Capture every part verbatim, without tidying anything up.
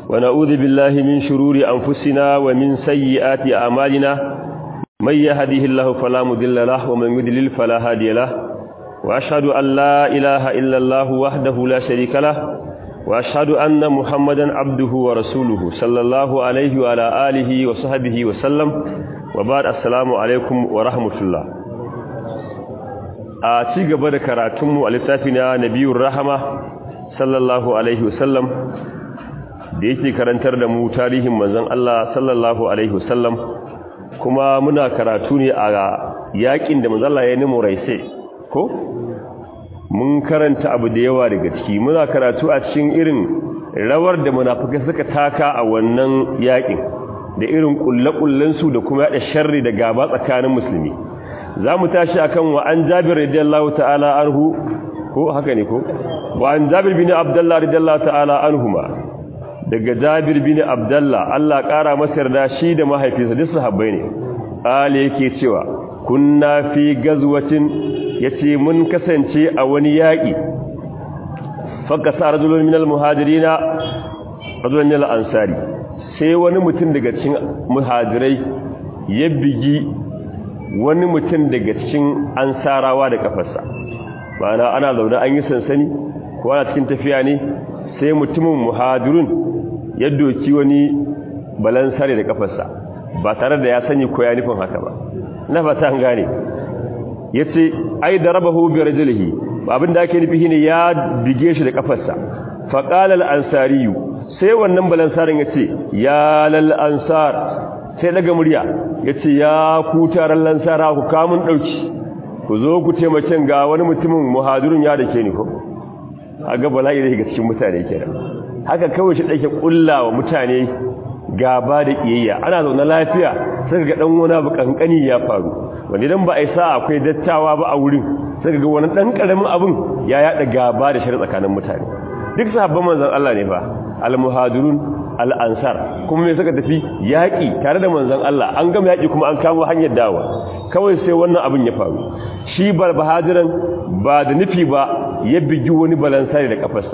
ونعوذ بالله من شرور أنفسنا ومن سيئات أعمالنا من يهده الله فلا مضل له ومن يضلل فلا هادي له وأشهد أن لا إله إلا الله وحده لا شريك له وأشهد أن محمدا عبده ورسوله صلى الله عليه وعلى آله وصحبه وسلم وبعد السلام عليكم ورحمة الله a ci gaba da karatunmu a littafi na nabiyur rahama sallallahu alaihi wasallam da yake karantar da mu tarihin manzon Allah sallallahu alaihi wasallam kuma muna karatu ne a yakin da manzon Allah ya nemo raise ko mun karanta abu da yawa daga ciki muna karatu a cikin irin rawar da munafikai suka taka a wannan yakin da irin kullakullan su da kuma da sharri da gaba tsakanin musulmi zamu tashi akan wa an Jabir radiyallahu ta'ala anhu ko haka ne ko wa an Jabir bin Abdullah radiyallahu ta'ala anhuma daga Jabir bin Abdullah Allah kara masa yarda shi da mahaifinsa duk sahabbai ne ali yake cewa kunna fi gazwatin yace mun kasance a wani yaki fakasa rajulun minal muhajirina rajulun minal ansari sai wani mutum daga cikin muhajirai ya bigi wani mutum daga cikin ansarawa da kafarsa ma'ana ana zaune an yi sansani ko ana cikin tafiya ne sai mutumin muhajirun ya doki wani balansare da kafarsa ba tare da ya sani ko ya nufin haka ba na fata an gane yace ai darabahu bi rajlihi abinda ake nufi shine ya bige shi da kafarsa fa qala al ansari sai wannan balansarin yace ya lal ansar sai daga murya yace ya ku taron lansara ku kamun dauki ku zo ku taimake ga wani mutumin muhajirun ya dake ni ko aga bala'i da cikin mutane kenan haka kawai shi dake kullawa mutane gaba da kiyayya ana zauna lafiya sai ga dan wani abu kankani ya faru wanda idan ba a sa akwai dattawa ba a wurin sai ga wani dan karamin abun ya yada gaba da shari tsakanin mutane duk sahabban manzon Allah ne fa al-muhajirun al-ansar kuma me suka tafi yaki tare da manzon Allah an gama yaki kuma an kamo hanyar dawa kawai sai wannan abun ya faru shi barbahajiran ba da nufi ba ya bigi wani balansari da kafarsa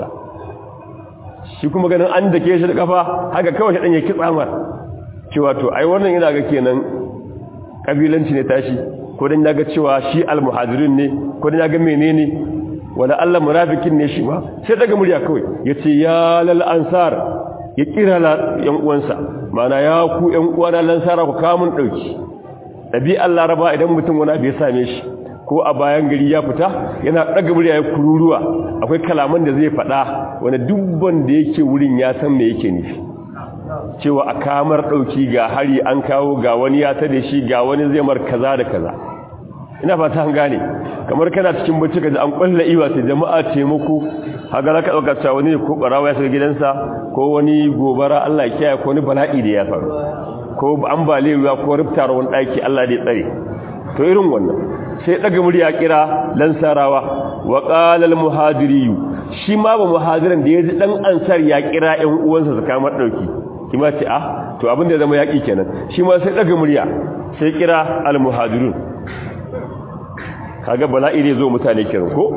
shi kuma ganin an dake shi da kafa haka kawai shi dan ya kitsamar cewa to ai wannan ina ga kenan kabilanci ne tashi ko dan yaga cewa shi al-muhajirin ne ko dan yaga menene wala Allah munafikin ne shi ma sai daga murya kawai yace ya lal ansar ya kira yan uwansa mana ya ku yan uwana lansara ku kawo mun dauki dabi Allah raba idan mutum wani bai same shi ko a bayan gari ya fita yana daga murya ya kururuwa akwai kalaman da zai faɗa wanda dubban da yake wurin ya san me yake nufi cewa a kamar dauki ga hari an kawo ga wani ya tade shi ga wani zai mar kaza da kaza ina fata an gane kamar kana cikin bacci kaje an kulla iwa sai jama'a ce muku haka zaka dauka cewa wani ko barawa ya shiga gidansa ko wani gobara Allah ya kiyaye ko wani bala'i da ya faru ko ambaliya ko rubtar wani daki Allah da ya tsare to irin wannan sai daga murya kira lansarawa wa qala al muhajiri shi ma ba muhajiran da yaji dan ansar ya kira ƴan uwansa su kamar dauki kima ce ah to abin da zama yaki kenan shi ma sai daga murya sai kira al muhajirun kaga bala'i ne zo mutane kiran ko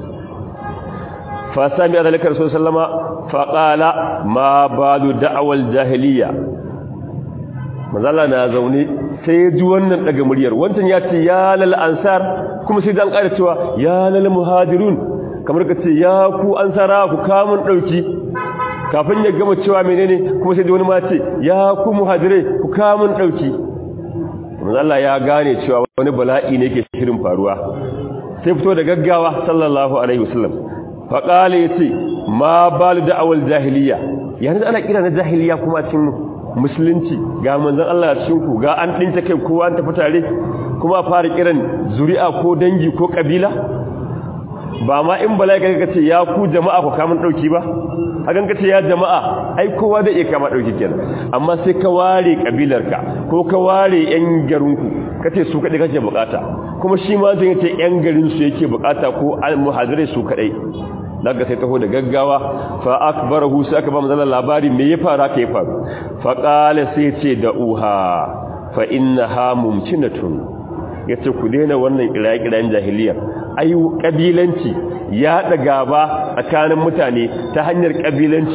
fa sami azalika rasul sallama fa qala ma balu da'wal jahiliya manzala na zaune sai ji wannan daga muryar wancan ya ce ya lal ansar kuma sai dan ƙara cewa ya lal muhajirun kamar ka ce ya ku ansara ku kamun dauki kafin ya gama cewa menene kuma sai wani ma ce ya ku muhajire ku kamun dauki manzala ya gane cewa wani bala'i ne ke shirin faruwa sai fito da gaggawa sallallahu alaihi wasallam fa qala yace ma bal da'awal jahiliya yanzu ana kira na jahiliya kuma cikin musulunci ga manzon Allah cikin ku ga an dinta kai kowa an tafi tare kuma fara kiran zuri'a ko dangi ko kabila ba ma in bala'i kaga ce ya ku jama'a ku kamun dauki ba hakan kace ya jama'a ai kowa da iya kama dauki kenan amma sai ka ware kabilarka ko ka ware yan garinku kace su kadai kake bukata kuma shi ma zai yace yan garin su yake bukata ko muhajirai su kadai daga sai taho da gaggawa fa akbarahu sai aka ba manzon labari me ya fara kai faru fa qala sai ce da uha fa innaha mumkinatun yace ku daina wannan kirakiran jahiliya ayu kabilanci ya daga ba tsakanin mutane ta hanyar kabilanci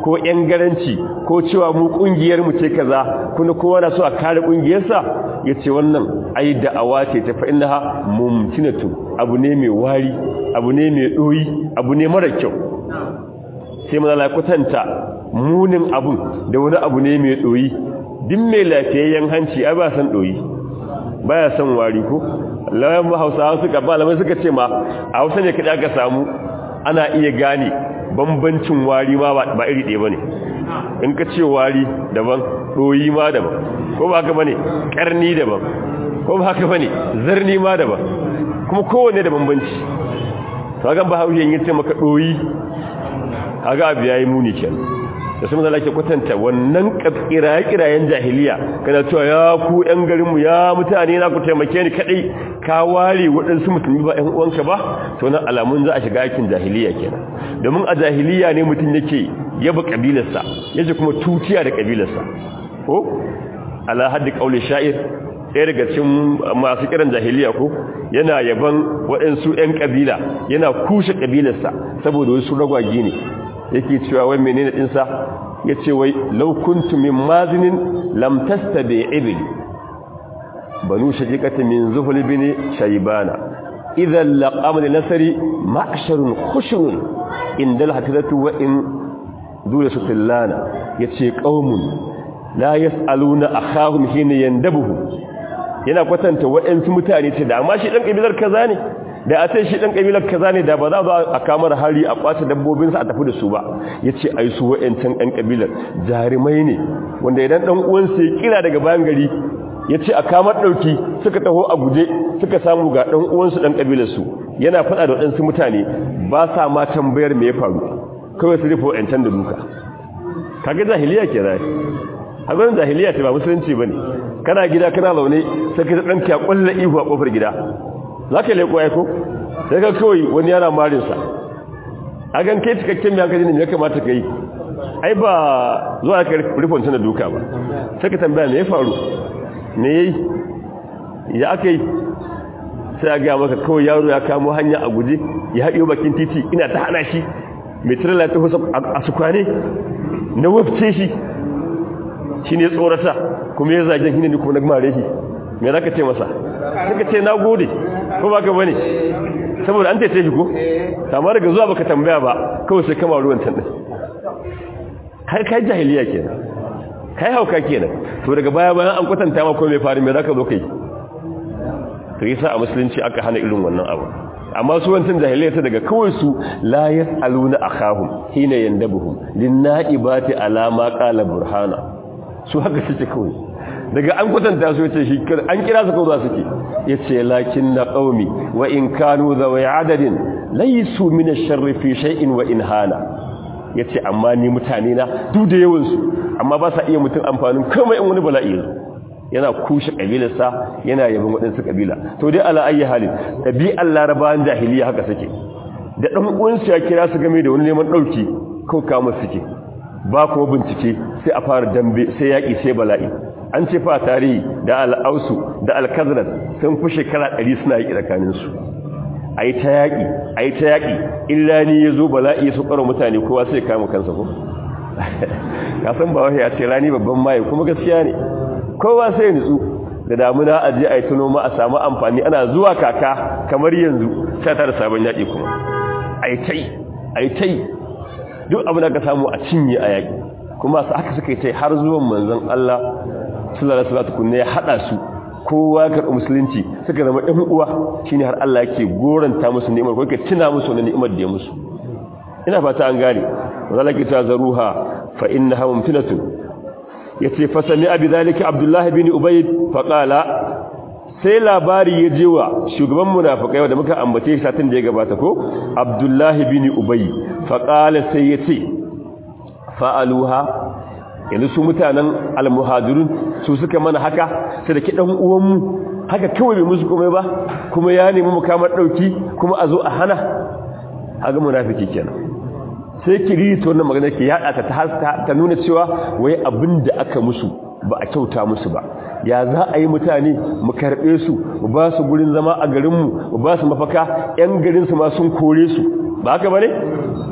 ko yan garanci ko cewa mu kungiyar mu ce kaza kuma kowa na so a kare kungiyarsa yace wannan ai da'awa ce ta fa innaha mumtinatu abu ne mai wari abu ne mai doyi abu ne mara kyau sai mun Allah kwatanta munin abun da wani abu ne mai doyi din mai lafiyayyen hanci ai ba san doyi baya san wari ko lawan Hausawa suka malamai suka ce ma a Hausa ne kada ka samu ana iya gane bambancin wari ma ba iri ɗaya bane in ka ce wari daban doyi ma daban ko ba haka bane karni daban ko ba haka bane zarni ma daban kuma kowanne da bambanci to ga Bahaushe yin yace maka doyi kaga abu yayi muni kenan da sun zalake kwatanta wannan kirayen jahiliya kana cewa ya ku ɗan garinmu ya mutane na ku taimake ni kadai ka ware waɗansu musulmi ba ɗan uwanka ba to nan alamun za a shiga aikin jahiliya kenan domin a jahiliya ne mutum yake yaba kabilarsa yake kuma tutiya da kabilarsa ko ala haddi qauli sha'ir ɗaya daga cikin masu kiran jahiliya ko yana yaban waɗansu ɗan kabila yana kushe kabilarsa saboda wasu ragwage ne yake cewa wai menene dinsa yace wai law kuntu min mazinin lam tastabi ibli banu shajiqati min zuhul bin shaybana idhan laqam nasri ma'sharun khushun indal hatiratu wa in dula sutillana yace qaumun la yasaluna akhahum hina yandabuhu yana kwatanta waɗansu mutane ce da amma shi dan kabilar kaza ne da a ce shi dan kabilar kaza ne da ba za a kamar hari a kwace dabbobin sa a tafi da su ba yace ai su wayancan ɗan kabilar jarumai ne wanda idan dan uwan sa ya kira daga bayan gari yace a kamar dauki suka taho a guje suka samu ga dan uwan su dan kabilar su yana fada da wadansu mutane ba sa ma tambayar me ya faru kawai su rufe wayancan da duka kage jahiliya ke zai hagan jahiliya ce ba musulunci bane kana gida kana laune sai ka dan ka kulla ihu a kofar gida za ka leko ya ko sai ka kawai wani yana marinsa a gan kai cikakken mai hankali ne ya kamata ka yi ai ba zuwa ka rufon tana duka ba sai ka tambaya me ya faru me ya yi ya aka yi sai a gaya maka kawai yaro ya kamo hanya a guje ya haɗe bakin titi ina ta hana shi mai tirala ta husa a su kwane na wafce shi shi ne tsorata kuma ya zagen shi ne kuma na mare shi me za ka ce masa suka ce na gode ko ba ka bane saboda an tace shi ko amma daga zuwa baka tambaya ba kawai sai kama ruwan tan din kai kai jahiliya kenan kai hauka kenan to daga baya bayan an kwatanta ma ko me faru me zaka zo kai to yasa a musulunci aka hana irin wannan abu amma su wancan jahiliya ta daga kawai su la yasaluna akhahum hina yandabuhum linnaibati ala ma qala burhana su haka suke kawai daga an kwatanta su yace shi an kira su kawai suke yace lakinna qaumi wa in kanu zawai adadin laysu min ash-sharri fi shay'in wa in hana yace amma ni mutane na duk da yawan su amma ba sa iya mutun amfanin komai in wani bala'i yazo yana kushe kabilarsa yana yabin wadansu kabila to dai ala ayi halin tabi'al larabawan jahiliya haka suke da dan uwansu ya kira su game da wani neman dauki ko kama suke ba kuma bincike sai a fara dambe sai yaki sai bala'i an ce fa tarihi da al'ausu da al-kazrat sun fi shekara ɗari suna yi tsakaninsu ai ta yaki ai ta yaki illa ni yazo bala'i su karo mutane kowa sai kama kansa ko ka san ba wai ya ce rani babban mai kuma gaskiya ne kowa sai nutsu da damuna a je ai tuno ma a samu amfani ana zuwa kaka kamar yanzu sai ta da sabon yaki kuma ai tai ai tai duk abin da ka samu a cinye a yaki kuma su aka suka yi tai har zuwan manzon Allah sallallahu alaihi wasallam kunne ya hada su kowa karɓi musulunci suka zama ɗan uwa shine har Allah yake goranta musu ni'imar ko yake tuna musu wannan ni'imar da ya musu ina fata an gane wallaki ta zaruha fa innaha mumtinatun yace fa sami'a bidhalika Abdullah ibn Ubay fa qala sai labari ya je wa shugaban munafikai wanda muka ambace shi satin da ya gabata ko Abdullah ibn Ubay fa qala sai yace fa'aluha yanzu su mutanen almuhajirun su suka mana haka sai da kidan uwanmu haka kawai bai musu komai ba kuma ya nemi mu kamar dauki kuma a zo a hana haga munafiki kenan sai kiri to wannan magana ke yada ta ta, ta nuna cewa wai abinda aka musu ba a kyauta musu ba ya za a yi mutane mu karbe su mu ba su gurin zama a garin mu mu ba su mafaka yan garin su ma sun kore su ba haka bane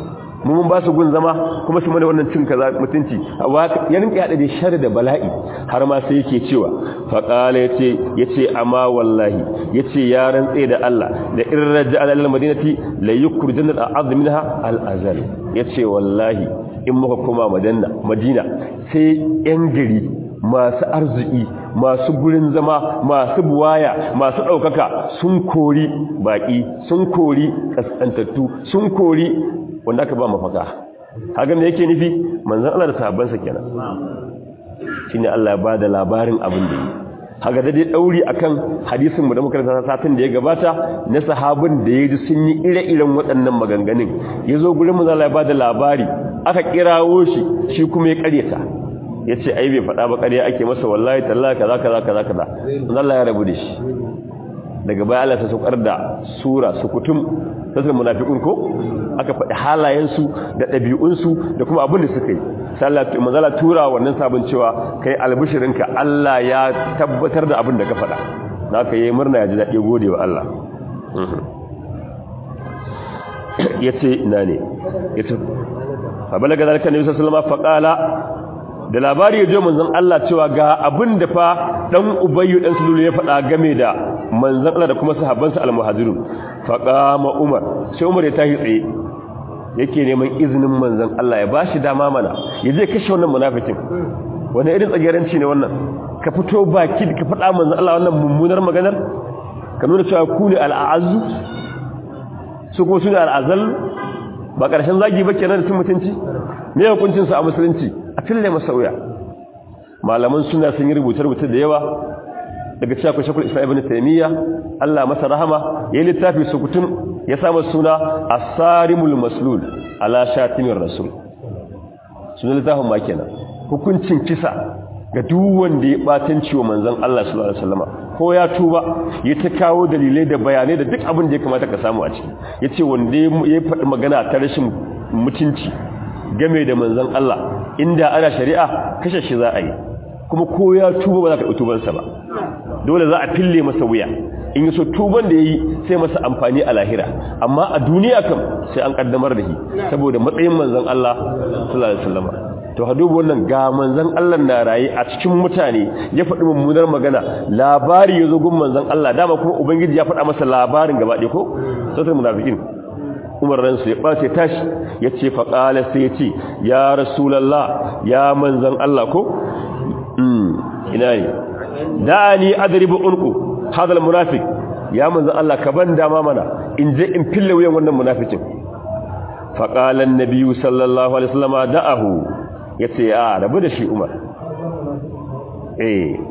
mu mun ba su gun zama kuma su mana wannan cin kaza mutunci ya rinka yada da sharri da bala'i har ma sai yake cewa fa qala yace yace amma wallahi yace ya rantse da Allah da irraja alal madinati la yukhrijanna al-a'd minha al-azal yace wallahi in muka koma madina madina sai yan gari masu arziki masu gurin zama masu buwaya masu ɗaukaka sun kori baƙi sun kori ƙasƙantattu sun kori wanda aka ba mafaka hagan da yake nufi manzan Allah da sahabbansa kenan shine Allah ya bada labarin abin da yi haga da dai dauri akan hadisin mu da muka karanta satin da ya gabata na sahabin da yaji sun yi ire-iren waɗannan maganganun yazo gurin manzan Allah ya bada labari aka kirawo shi shi kuma ya ƙaryata yace ai bai faɗa ba ƙarya ake masa wallahi tallahi kaza kaza kaza kaza Allah ya rabu da shi daga baya Allah sai saukar da sura sukutum sai munafiqun ko aka faɗi halayen su da ɗabi'un su da kuma abin da suka yi sallatu manzala tura wannan sabon cewa kai albishirinka Allah ya tabbatar da abin da ka faɗa zaka yi murna ya ji daɗi gode wa Allah yace ina ne yace fa balaga zalika nabi sallallahu alaihi wasallam fa qala da labari ya je manzon Allah cewa ga abin da fa dan Ubayyu dan Sulul ya faɗa game da manzon Allah da kuma sahabbansa al-muhajirun fa qama Umar sai Umar ya tashi tsaye yake neman izinin manzon Allah ya bashi dama mana ya je kashe wannan munafikin wani irin tsageranci ne wannan ka fito baki ka faɗa manzon Allah wannan mummunar maganar ka nuna cewa ku ne al-a'azzu su ko su ne al-azal ba karshen zagi ba kenan da cin mutunci me hukuncin sa a musulunci a fille masa wuya malaman suna sun yi rubuce-rubuce da yawa daga cikin shakul islam ibn taymiya Allah masa rahama yayin littafi sukutun ya samu suna as-sarimul maslul ala shatimir rasul sunan littafin ma kenan hukuncin kisa ga duk wanda ya batanci wa manzon Allah sallallahu alaihi wasallam ko ya tuba ya ta kawo dalilai da bayanai da duk abin da ya kamata ka samu a ciki yace wanda ya faɗi magana ta rashin mutunci game da manzon Allah inda ana shari'a kashe shi za a yi kuma ko ya tuba ba za ka tubansa ba dole za a fille masa wuya in yi so tuban da ya yi sai masa amfani a lahira amma a duniya kam sai an kaddamar da shi saboda matsayin manzon Allah sallallahu alaihi wasallam to hadubu wannan ga manzon Allah na rayi a cikin mutane ya faɗi mummunar magana labari ya zo gun manzon Allah dama kuma ubangiji ya faɗa masa labarin gaba ɗaya ko sai munafikin Umar ransu ya ɓace tashi ya ce faƙala sai ya ce ya rasulallah ya manzan Allah ko? ina ne da ni adribu unku hadal munafik ya manzan Allah ka ban dama mana in je in fille wuyan wannan munafikin faƙalan nabiyu sallallahu alaihi wasallama da'ahu ya ce a rabu da shi Umar eh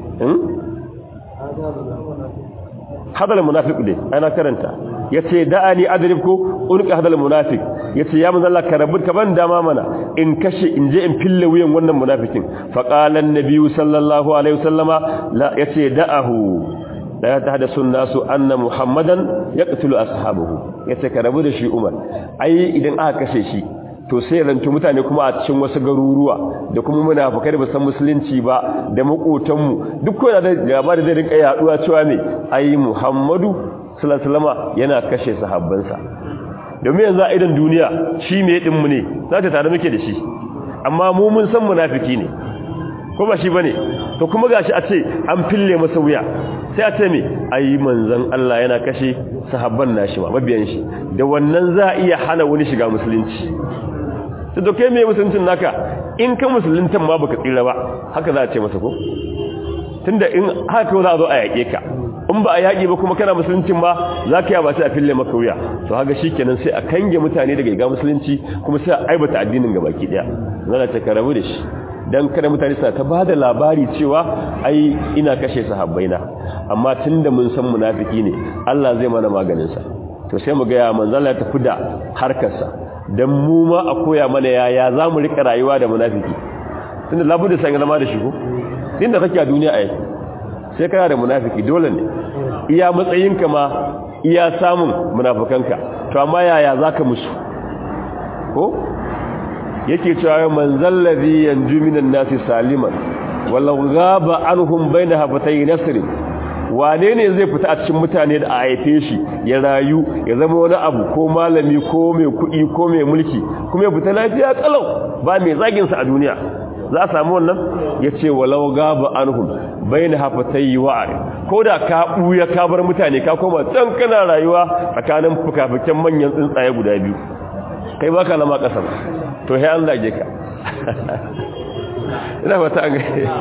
hadal munafik ne ana karanta yace da'ani adribku ulqa hadal munafiq yace ya manzo Allah ka rabu ka ban dama mana in kashe in je in fille wuyan wannan munafikin fa qala an-nabi sallallahu alaihi wasallama la yace da'ahu la yatahaddathu an-nasu anna muhammadan yaqtulu ashabahu yace ka rabu da shi Umar ai idan aka kashe shi to sai rantu mutane kuma a cikin wasu garuruwa da kuma munafikai da ba san musulunci ba da makotanmu duk kowa da gaba da zai rinka yaduwa cewa me ai Muhammadu sallallahu alaihi wasallama yana kashe sahabbansa domin yanzu a idan duniya shi me din mu ne za ta tare muke da shi amma mu mun san munafiki ne ko ba shi bane to kuma gashi a ce an fille masa wuya sai a ce me ai manzon Allah yana kashe sahabban nashi ma mabiyan shi da wannan za a iya hana wani shiga musulunci to doke me musuluncin naka in ka musuluntan ma baka tsira ba haka za a ce masa ko tunda in haka za a zo a yake ka in ba a yaki ba kuma kana musuluncin ba za ka yi ba sai a fille maka wuya to haka shikenan sai a kange mutane daga ga musulunci kuma sai a aibata addinin gabaki daya zan ta karabu da shi dan kada mutane suna ta bada labari cewa ai ina kashe sahabbaina amma tunda mun san munafiki ne Allah zai mana maganin sa to sai mu ga ya manzo Allah ya tafi da harkar sa dan mu ma a koya mana yaya zamu rika rayuwa da munafiki tunda labu da san zama da shi ko inda kake a duniya ai sai kana da munafiki dole ne iya matsayinka ma iya samun munafikanka to amma yaya zaka musu ko yake cewa manzal ladhi yanju minan nasi saliman wallahu ghaba anhum baina hafatay nasr wane ne zai fita a cikin mutane da a haife shi ya rayu ya zama wani abu ko malami ko mai kuɗi ko mai mulki kuma ya fita lafiya kalau ba mai zagin sa a duniya za a samu wannan yace walau gaba anhum baina hafatayyi wa'ar koda ka buya ka bar mutane ka koma can kana rayuwa tsakanin fukafukan manyan tsuntsaye guda biyu kai baka lama kasan to sai an zage ka ina fata an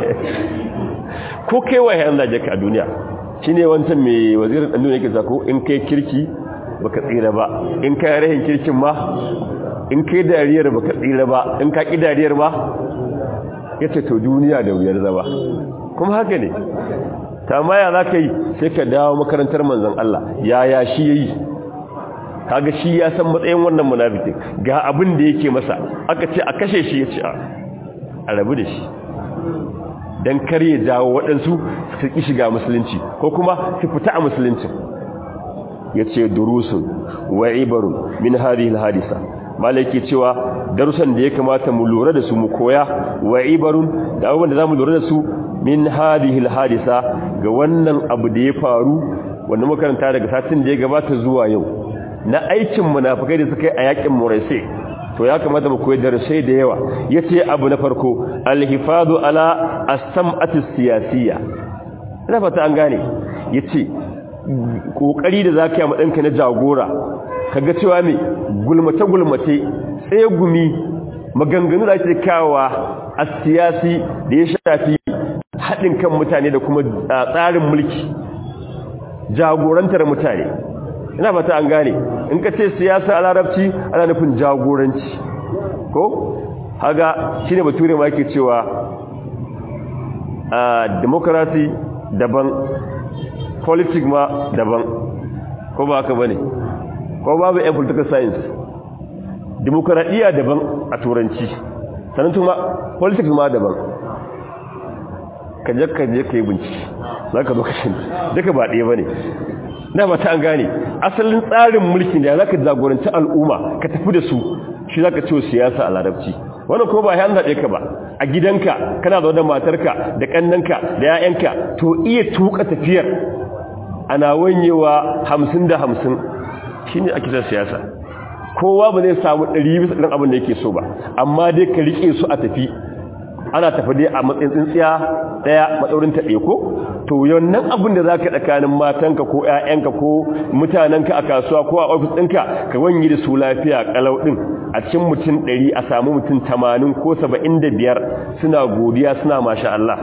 ko kai wai an zage ka a duniya shine wancan mai wazirin dan duniya yake zako in kai kirki baka tsira ba in kai rahin kirkin ma in kai dariyar baka tsira ba in ka ki dariyar ma yace to duniya da wuyar zaba kuma haka ne ta maya zaka yi sai ka dawo makarantar manzon Allah yaya shi yayi kaga shi ya san matsayin wannan munafiki ga abin da yake masa aka ce a kashe shi yace a rabu da shi dan kar ya jawo waɗansu su ki shiga musulunci ko kuma su fita a musulunci yace durusun wa ibarun min hadhihi alhadisa malaki cewa darussan da ya kamata mu lura da su mu koya wa ibarun da abubuwan da zamu lura da su min hadhihi alhadisa ga wannan abu da ya faru wannan makaranta daga satin da ya gabata zuwa yau na aikin munafikai da suka yi a yakin Muraisi to ya kamata mu koyi darasai da yawa yace abu na farko alhifadu ala as-sam'ati siyasiyya ina fata an gane yace kokari da zaka yi madanka na jagora kaga cewa me gulmace gulmace tsaye gumi maganganu da ake kawowa a siyasi da ya shafi haɗin kan mutane da kuma tsarin mulki jagorantar mutane ina fata an gane in ka ce siyasa a larabci ana nufin jagoranci ko haga shine bature ma yake cewa a democracy daban politics ma daban ko ba haka bane ko babu a political science demokradiya daban a turanci sannan kuma politics ma daban kaje kaje kai bincike zaka zo kashin duka ba ɗaya bane na ba ta an gane asalin tsarin mulkin da zaka jagoranci al'umma ka tafi da su shi zaka ce siyasa a larabci wannan ko ba ya zabe ka ba a gidanka kana da wannan matarka da kannanka da yayanka to iya tuka tafiyar ana wanyewa hamsin da hamsin shine ake da siyasa kowa ba zai samu ɗari bisa ɗin abin da yake so ba amma dai ka rike su a tafi ana tafi dai a matsayin tsintsiya daya matsaurin taɓe ko to wannan abin da zaka tsakanin matanka ko ƴaƴanka ko mutanenka a kasuwa ko a ofis ɗinka ka wanye da su lafiya kalau din a cikin mutum ɗari a samu mutum tamanin ko saba'in da biyar suna godiya suna masha Allah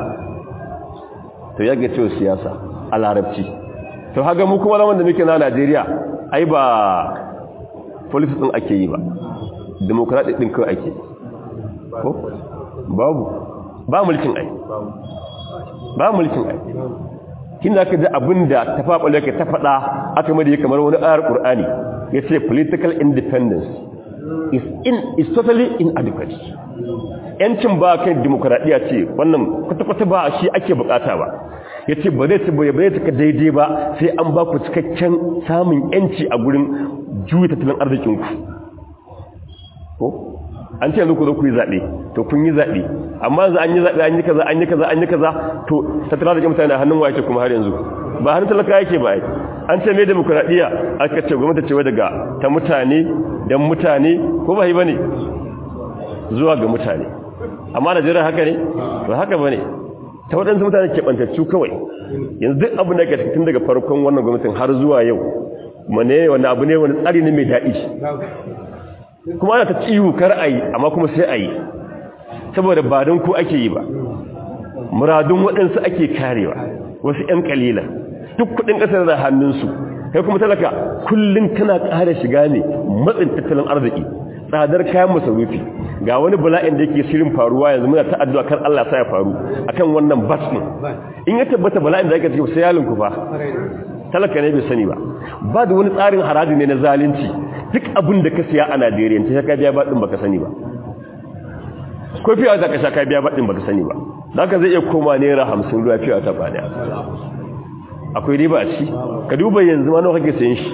to yage ce siyasa a larabci to haga mu kuma zaman da muke na Najeriya ai ba politics din ake yi ba democratic din kai ake ko babu ba mulkin ai ba mulkin ai kin da kaje abinda tafabale ka ta fada aka mai kamar wani ayar Qur'ani yace political independence is in is totally inadequate yancin ba kan demokradiya ce wannan kwata-kwata ba shi ake bukata ba yace ba zai tabbaya ba zai daidai ba sai an ba ku cikakken samun yanci a gurin juyi tattalin arzikin ku ko an ce yanzu ku zo ku yi zaɓe to kun yi zaɓe amma yanzu an yi zaɓe an yi kaza an yi kaza an yi kaza to tattara da mutane hannun waye ce kuma har yanzu ba hannun talaka yake ba ai an ce mai demokradiya aka ce gwamnati ce daga ta mutane dan mutane ko ba yi bane zuwa ga mutane amma Najeriya haka ne to haka bane ta waɗansu mutane ke bantaccu kawai yanzu duk abin da ke tun daga farkon wannan gwamnatin har zuwa yau mane wani abu ne wani tsari ne mai daɗi kuma ana ta ciwo kar a yi amma kuma sai a yi saboda ba don ku ake yi ba muradun waɗansu ake karewa wasu ‘yan ƙalilan duk kuɗin ƙasar da hannunsu kai kuma talaka kullum tana ƙara shiga ne matsin tattalin arziki tsadar kayan masarufi ga wani bala'in da yake shirin faruwa yanzu muna ta addu'a kan Allah sa ya faru akan wannan bas din in ya tabbata bala'in da yake cikin sai yalin ku fa talaka ne bai sani ba ba da wani tsarin haraji ne na zalunci duk abin da ka siya a Najeriya ta ka biya baɗin baka sani ba ko fiya za ka sha ka biya baɗin baka sani ba za ka zai iya koma naira hamsin ruwa fiya ta bada akwai riba a ci ka duba yanzu ma nawa kake sayan shi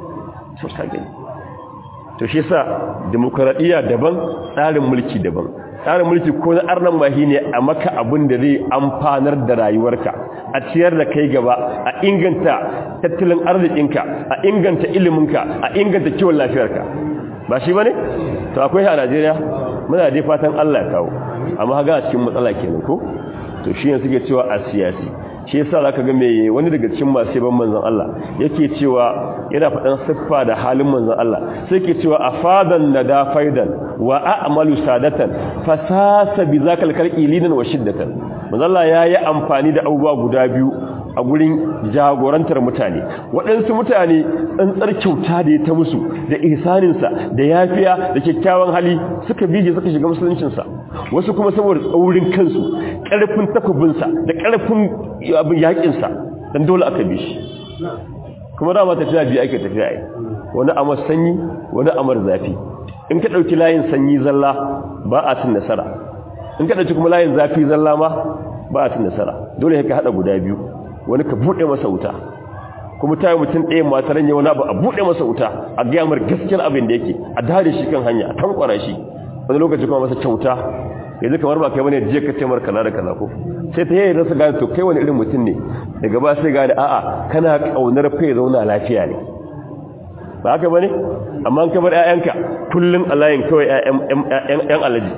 to shi sa demokradiyya daban tsarin mulki daban tsarin mulki ko na arnan bahi ne a maka abin da zai amfanar da rayuwarka a ciyar da kai gaba a inganta tattalin arzikinka a inganta iliminka a inganta kiwon lafiyarka ba shi bane to akwai a Najeriya muna dai fatan Allah ya kawo amma ga a cikin matsala kenan ko to shi ne suke cewa a siyasi shi yasa zaka ga me wani daga cikin masu ban manzon Allah yake cewa yana faɗan siffa da halin manzon Allah sai yake cewa afadan nada faidan wa a'malu sadatan fasasa bi zakal kalqilinan wa shiddatan manzon Allah yayi amfani da abubuwa guda biyu a gurin jagorantar mutane waɗansu mutane tsantsar kyauta da ya ta musu da ihsaninsa da yafiya da kyakkyawan hali suka bije suka shiga musuluncinsa wasu kuma saboda tsaurin kansu ƙarfin takubinsa da ƙarfin abin yaƙinsa dan dole aka bi shi kuma dama tafiya biyu ake tafiya ai wani amar sanyi wani amar zafi in ka ɗauki layin sanyi zalla ba a cin nasara in ka ɗauki kuma layin zafi zalla ma ba a cin nasara dole ka haɗa guda biyu wani ka buɗe masa wuta kuma ta yi mutum ɗaya mataran ya wani abu a buɗe masa wuta a gaya mar gaskiyar abin da yake a dare shi kan hanya a tankwara shi wani lokaci kuma masa kyauta yanzu kamar ba kai bane jiya ka ce mar kaza da kaza ko sai ta yayin rasa gane to kai wani irin mutum ne daga ba sai gane a'a kana kaunar fa ya zauna lafiya ne ba haka bane amma an kamar ƴaƴanka kullun alayin kawai ƴaƴan ƴan alaji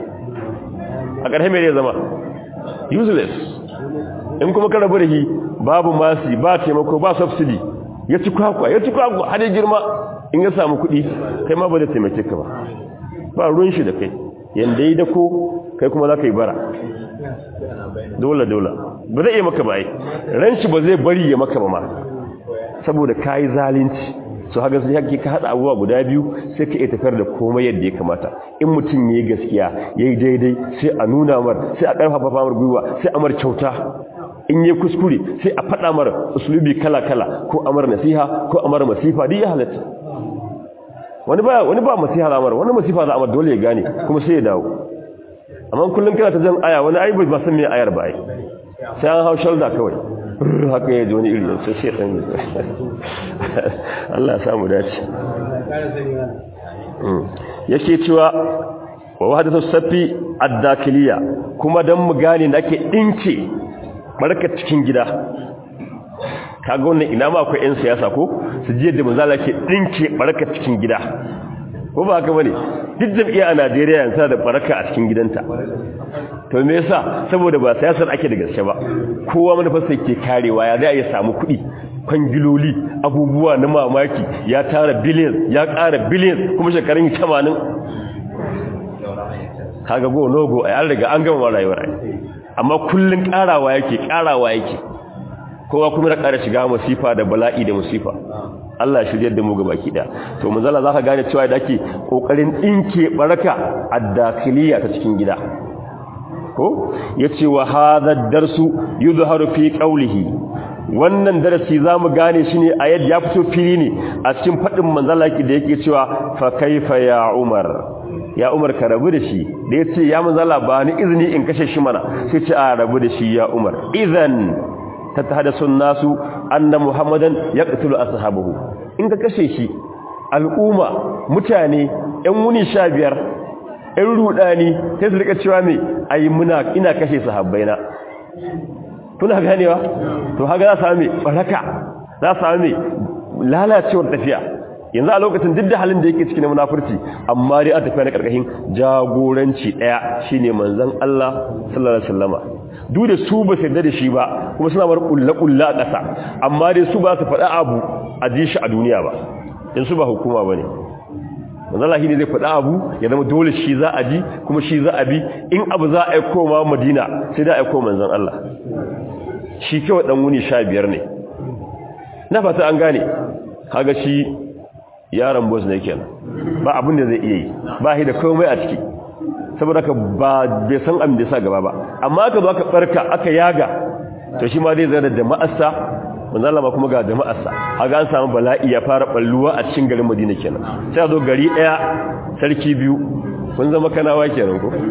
a ƙarshe me zai zama useless in kuma ka rabu da shi babu masi ba taimako ba subsidy ya ci kwakwa ya ci kwakwa har ya girma in ya samu kuɗi kai ma ba da taimake ka ba ba ruwan shi da kai yanda yi dako kai kuma za ka yi bara dole dole ba zai iya maka ba ai ran shi ba zai bari ya maka ba ma saboda ka yi zalunci su haka sai haka ka haɗa abubuwa guda biyu sai ka iya tafiyar da komai yadda ya kamata in mutum ya yi gaskiya ya yi daidai sai a nuna mar sai a ƙarfafa mar gwiwa sai a mar kyauta in yi kuskure sai a faɗa mar usulubi kala-kala ko amar nasiha ko amar masifa duk ya halatta wani ba wani ba masiha za mar wani masifa za a mar dole ya gane kuma sai ya dawo amma kullum kana ta jan aya wani ai ba san me ayar ba ai sai an hau shalda kawai haka ya ji wani iri sai sai dan yi Allah ya samu dace yake cewa wa wahdatu safi ad-dakiliya kuma dan mu gane da ake dinke barka cikin gida kaga wannan ina ma akwai ƴan siyasa ko su je da manzala ke dinke barka cikin gida ko ba haka bane duk jami'a a Najeriya yanzu da baraka a cikin gidanta to me yasa saboda ba siyasar ake da gaske ba kowa manufarsa yake karewa ya zai ya samu kuɗi kwangiloli abubuwa na mamaki ya tara billions ya ƙara billions kuma shekarun tamanin kaga go no go ai an riga an gama rayuwar amma kullun karawa yake karawa yake kowa kuma da ƙara shiga musifa da bala'i da musifa Allah ya shirye da mu gabaki da to manzala zaka gane cewa da ake kokarin dinke baraka ad-dakhiliya ta cikin gida ko yace wa hadha ad-darsu yuzharu fi qawlihi wannan darasi zamu gane shi ne a yadda ya fito fili ne a cikin fadin manzala yake da yake cewa fa kaifa ya umar ya umar ka rabu da shi da yace ya manzala ba ni izini in kashe shi mana sai ce a rabu da shi ya umar idan tatahaddasu nasu anna muhammadan yaqtulu ashabahu in ka kashe shi al'umma mutane ɗan wuni sha biyar ɗan rudani sai su rika cewa me ai muna ina kashe sahabbaina kuna ganewa to haka za su same baraka za su same lalacewar tafiya yanzu a lokacin duk da halin da yake cikin munafurci amma dai a tafiya na karkashin jagoranci daya shine manzon Allah sallallahu alaihi wasallama duk da su ba sai da shi ba kuma suna bar kullu kullu a ƙasa amma dai su ba su faɗa abu a ji shi a duniya ba in su ba hukuma bane manzon Allah ne zai faɗa abu ya zama dole shi za a ji kuma shi za a bi in abu za a yi koma Madina sai da a yi koma manzon Allah shi kawai dan wuni sha biyar ne na fata an gane kaga shi yaron boss ne kenan ba abin da zai iya yi ba shi da komai a ciki saboda ka ba bai san abin da sa gaba ba amma aka zo aka barka aka yaga to shi ma zai zai da jama'arsa manzo Allah ma kuma ga jama'arsa kaga an samu bala'i ya fara balluwa a cikin garin Madina kenan sai zo gari daya sarki biyu kun zama kanawa kenan ko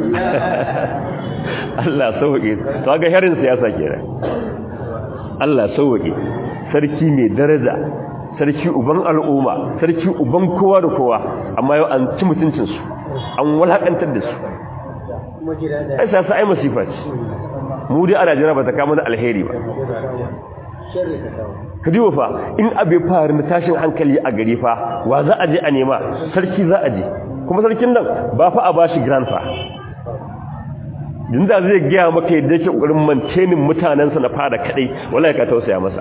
Allah sauke to kaga harin siyasa kenan Allah sauke sarki mai daraja sarki uban al'umma sarki uban kowa da kowa amma yau an ci mutuncinsu an walakantar da su ai siyasa ai masifa ce mu dai a Najeriya ba ta kawo mana alheri ba ka ji fa in abe faru na tashin hankali a gari fa wa za a je a nema sarki za a je kuma sarkin nan ba fa a bashi grand fa dinda zai gaya maka yadda yake kokarin mantenin mutanensa na fada kadai wallahi ka tausaya masa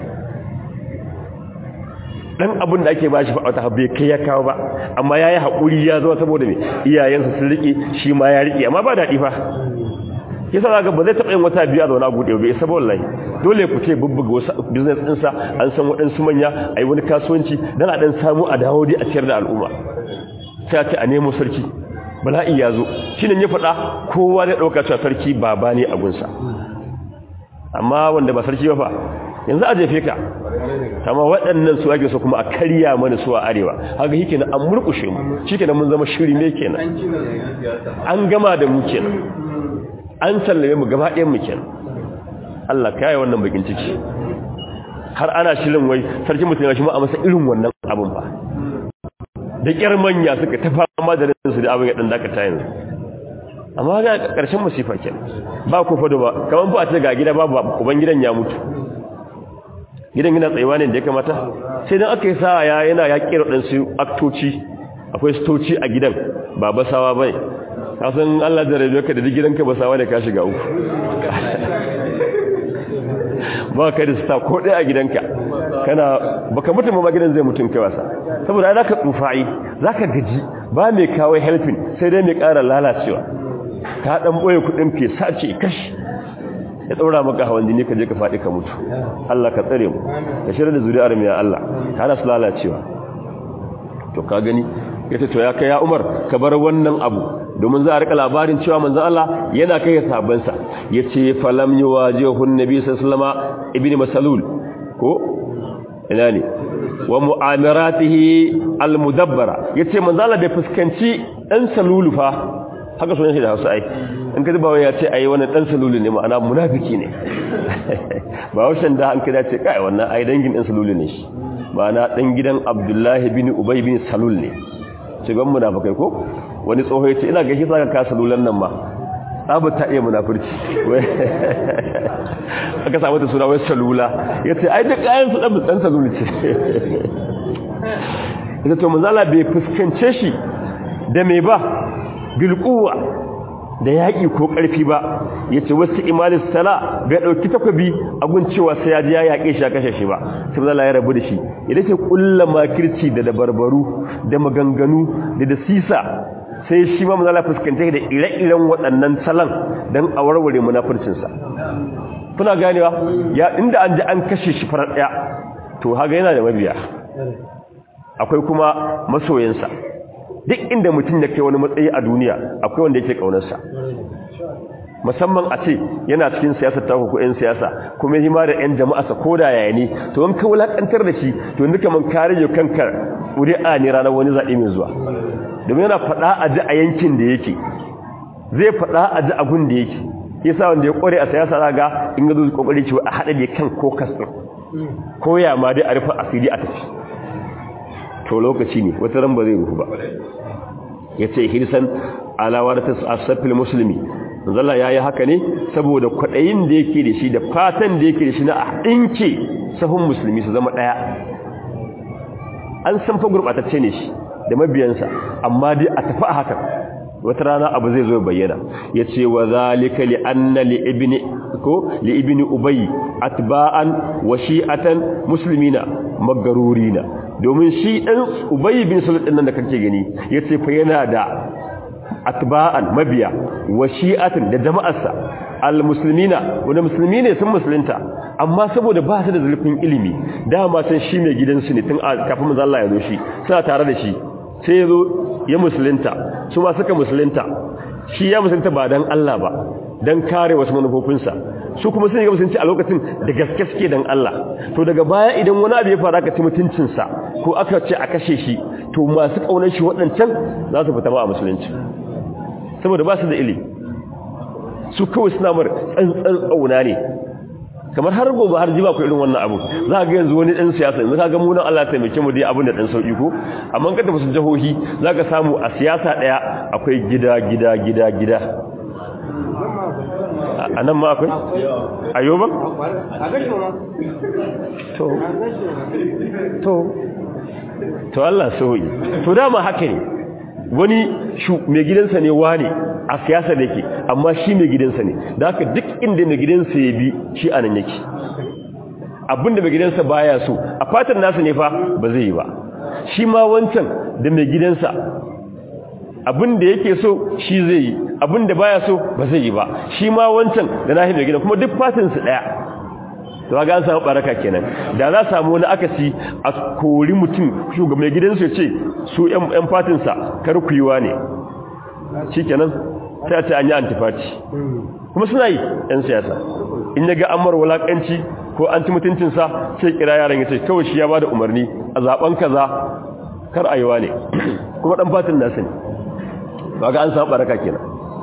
dan abin da ake bashi fa wata bai kai ya kawo ba amma yayi hakuri ya zo saboda me iyayensa sun rike shi ma ya rike amma ba dadi fa yasa zaka ba zai taba yin wata biya zauna gude bai sabo wallahi dole ku ce bubbuga wasu business din sa an san wadansu manya ai wani kasuwanci dan a dan samu a dawo dai a ciyar da al'umma sai a ce a nemo sarki bala'i ya zo shine ya faɗa kowa zai dauka cewa sarki baba ne a gunsa amma wanda ba sarki ba fa yanzu a jefe ka amma waɗannan su ake so kuma a karya mana su a arewa haka yake nan an murkushe mu shikenan mun zama shiri ne kenan an gama da mu kenan an sallame mu gaba ɗayan mu kenan Allah kai wannan bakin ciki har ana shirin wai sarki mutum ya shi mu a masa irin wannan abin fa da kyar manya suka ta fama da su da abin dan dakata yanzu amma ga karshen musifa kenan ba ku fado ba kaman ba a ce ga gida babu uban gidan ya mutu gidan yana tsayuwa ne da ya kamata sai dan aka yi sa ya yana ya kira dan su aktoci akwai stoci a gidan ba basawa bane ka san Allah da rabe ka da gidanka basawa ne ka shiga uku ba ka da sta ko dai a gidanka kana baka mutu ma gidan zai mutun kai wasa saboda zaka tsufai zaka gaji ba mai kawo helping sai dai mai ƙara lalacewa ka dan boye kudin ke sace kashi ya daura maka hawan jini ka je ka fadi ka mutu Allah ka tsare mu ka shirya da zuri'ar mu ya Allah kana su lalacewa to ka gani yace to ya kai ya Umar ka bar wannan abu domin za a rika labarin cewa manzon Allah yana kai sahabban sa yace falam yuwajihu an-nabi sallallahu alaihi wasallam ibn Mas'ud ko ina ne wa mu'amiratihi al-mudabbara yace manzon Allah bai fuskanci dan salulu fa haka sunan shi da Hausa ai in ka duba ya ce ai wannan dan salulu ne ma'ana munafiki ne ba washan da an kida ce kai wannan ai dangin dan salulu ne shi ma'ana dan gidan Abdullah bin Ubay bin Salul ne shigan munafikai ko wani tsoho yace ina gashi saka ka salulan nan ma abu ta iya munafurci aka samu ta suna wai salula yace ai duk ayan su dan salulu ce ita to manzala bai fuskance shi da me ba bilquwa da yaki ko karfi ba yace wasu imalis sala bai dauki takwabi abun cewa sai ya ji ya yake shi kashe shi ba sai Allah ya rabu da shi idan ke kullama kirci da dabarbaru da maganganu da da sisa sai shi ma manzo Allah fuskanta da ire-iren waɗannan salan dan a warware munafircin sa kuna ganewa ya inda an ji an kashe shi farar daya to haga yana da mabiya akwai kuma masoyansa duk inda mutum ya kai wani matsayi a duniya akwai wanda yake kaunarsa musamman a ce yana cikin siyasar ta ko ƴan siyasa kuma yi ma da ƴan jama'a sa koda yaya ne to in ka wulakantar da shi to yanzu kaman ka rage kanka ƙuri'a ne ranar wani zaɓe mai zuwa domin yana faɗa a ji a yankin da yake zai faɗa a ji a gun da yake yasa wanda ya ƙware a siyasa raga in ga zo kokari cewa a haɗa da kan kokas ɗin ko ya ma dai a rufe asiri a tafi to lokaci ne wata ran ba zai rufu ba yace hirsan alawar ta asafil muslimi zalla yayi haka ne saboda kwadayin da yake da shi da fatan da yake da shi na a dinke sahun musulmi su zama daya an san fa gurbatacce ne shi da mabiyansa amma dai a tafi a haka wata rana abu zai zo bayyana yace wa zalika li anna li ibni ko li ibni ubay atba'an wa shi'atan muslimina magarurina domin shi dan ubay bin sulul din nan da kake gani yace fa yana da atba'an mabiya wa shi'atan da jama'arsa almuslimina wanda musulmi ne sun musulunta amma saboda ba su da zulfin ilimi dama san shi mai gidansu ne tun kafin manzo Allah ya zo shi suna tare da shi sai ya zo ya musulunta su ma suka musulunta shi ya musulunta ba dan Allah ba dan kare wasu manufofinsa su kuma sun yi musulunci a lokacin da gaske suke dan Allah to daga baya idan wani abu ya fara ka ci mutuncinsa ko aka ce a kashe shi to masu kaunar shi waɗancan za su fita ba a musulunci saboda ba su da ilimi su kawai suna mar tsantsan tsauna ne kamar har gobe har jiba ku irin wannan abu za ga yanzu wani dan siyasa yanzu kaga mu nan Allah ya taimake mu dai abin da dan sauki ko amma kada musu jahohi zaka samu a siyasa daya akwai gida gida gida gida a nan ma akwai a yau ba to to to Allah sauyi to dama haka ne wani mai gidansa ne wane a siyasa da yake amma shi mai gidansa ne da haka duk inda mai gidansa ya bi shi anan yake abinda mai gidansa baya so a fatan nasa ne fa ba zai yi ba shi ma wancan da mai gidansa abinda yake so shi zai yi abinda baya so ba zai yi ba shi ma wancan da nahi mai gidan kuma duk fatin su daya to ga an samu baraka kenan da za samu wani akasi a kori mutum shugaban mai gidansa ya ce su yan yan fatin sa karkuyuwa ne shikenan sai ta anya antifati kuma suna yi yan siyasa in yaga amar walakanci ko an ci mutuncin sa sai kira yaran ya ce kawai shi ya bada umarni a zaben kaza kar ayiwa ne kuma dan fatin nasa ne kaga an samu baraka kenan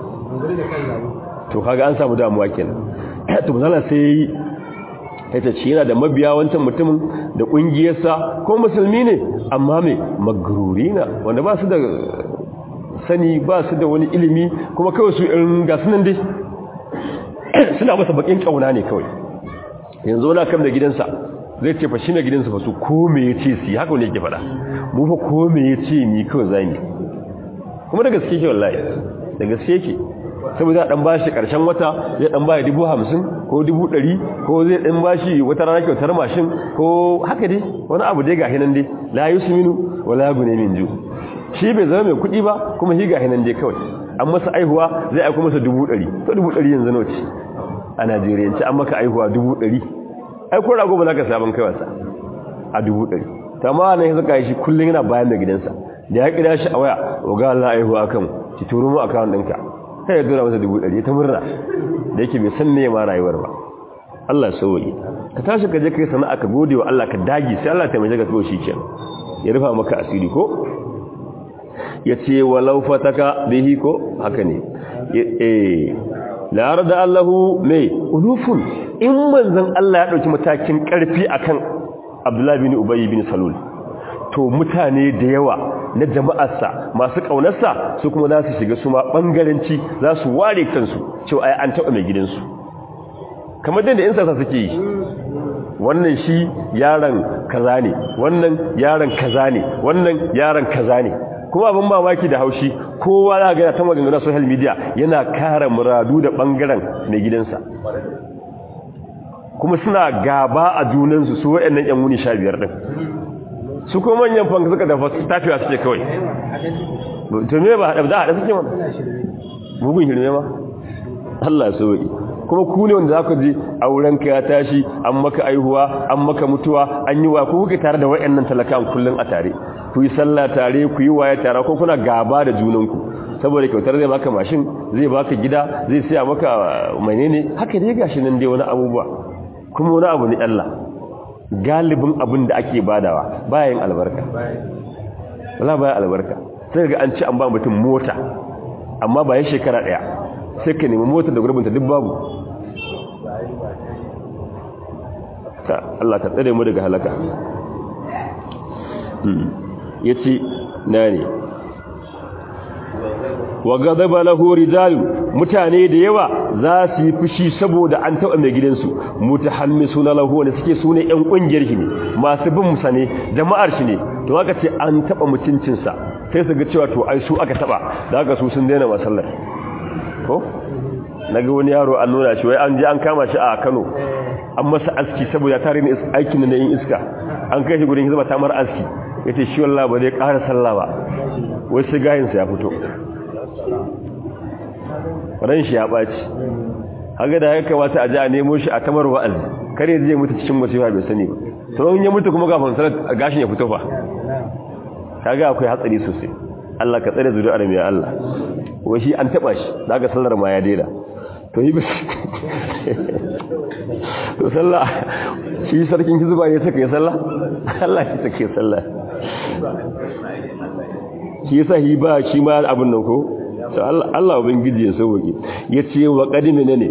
to kaga an samu damuwa kenan to misala sai yace shi yana da mabiya wancan mutumin da kungiyarsa ko musulmi ne amma me magrurina wanda ba su da sani ba su da wani ilimi kuma kawai su irin ga sunan dai suna masa bakin kauna ne kawai yanzu wani kam da gidansa zai ce fa shi ne gidansa fa su ko me yace su haka ne yake faɗa mu fa ko me yace ni kawai zai kuma da gaske ke wallahi da gaske ke saboda dan bashi karshen wata zai dan bashi dubu hamsin ko dubu ɗari ko zai dan bashi wata rana kyautar mashin ko haka dai wani abu dai gahi nan dai la yusminu wala yabni min ju shi bai zama mai kuɗi ba kuma shi gahi nan dai kawai an masa aihuwa zai aika masa dubu ɗari to dubu ɗari yanzu nawa ce a Najeriya ce an maka aihuwa dubu ɗari ai ko rago ba za ka saban kai wasa a dubu ɗari to amma nan suka yi shi kullun yana bayan da gidansa da ya kira shi a waya ga Allah aihuwa kan ki turo mu account ɗinka sai ya dora masa dubu ɗari ta murna da yake bai san me ma rayuwar ba Allah sauyi ka tashi ka je kai sana'a ka gode wa Allah ka dagi sai Allah ta mai jaga shi kenan ya rufa maka asiri ko yace walau fataka bihi ko haka ne eh la arda Allahu mai ulufun in manzon Allah ya dauki matakin karfi akan Abdullah bin Ubay bin Salul to mutane da yawa na jama'arsa masu kaunarsa su kuma za su shiga su ma bangaranci za su ware kansu cewa ai an taɓa mai gidansu kamar da in sasa suke yi wannan shi yaron kaza ne wannan yaron kaza ne wannan yaron kaza ne kuma abin mamaki da haushi kowa za ga ta maganganu social media yana kare muradu da bangaren mai gidansa kuma suna gaba a junansu su waɗannan yan wuni sha biyar din su ko manyan fanka suka dafa su tafiya suke kawai to me ba da hada suke man mugun hirme ma Allah ya sauki kuma ku ne wanda zaka ji auren ka ya tashi an maka aihuwa an maka mutuwa an yi wa ku kuke tare da wayannan talakan kullun a tare ku yi sallah tare ku yi waya tare ko kuna gaba da junanku saboda kyautar zai baka mashin zai baka gida zai siya maka menene haka dai gashi nan dai wani abubuwa kuma wani abu ne Allah galibin abin da ake badawa bayan albarka wala bayan albarka sai ga an ci an ba mutum mota amma bayan shekara daya sai ka nemi mota da gurbinta duk babu ta Allah ka tsare mu daga halaka hmm yace nane wa gadaba lahu rijalun mutane da yawa za su yi fushi saboda an taɓa mai gidansu mutahammisuna lahu wanda suke sune ƴan kungiyar shi ne masu bin musa ne jama'ar shi ne to haka ce an taɓa mutuncin sa sai su ga cewa to ai su aka taɓa da haka su sun daina masallar ko naga wani yaro an nuna shi wai an je an kama shi a Kano an masa aski saboda tare ne aikin da yin iska an kai shi gurin hizba ta mar aski yace shi wallahi ba zai ƙara sallah ba wai sai gayin sa ya fito ran shi ya ɓaci haka da ya kamata a ji a nemo shi a tamar wa'azi kare zai mutu cikin masifa bai sani ba sauran ya mutu kuma kafin sanar gashin ya fito fa kaga akwai hatsari sosai Allah ka tsare zuri'ar mai Allah wai shi an taba shi da aka sallar ma ya daina to yi bis to sallah shi sarkin hizba ya saka ya sallah Allah ya saka ya sallah shi yasa hi ba shi ma abin nan ko Allah ubangiji ya sauke yace wa qadimi ne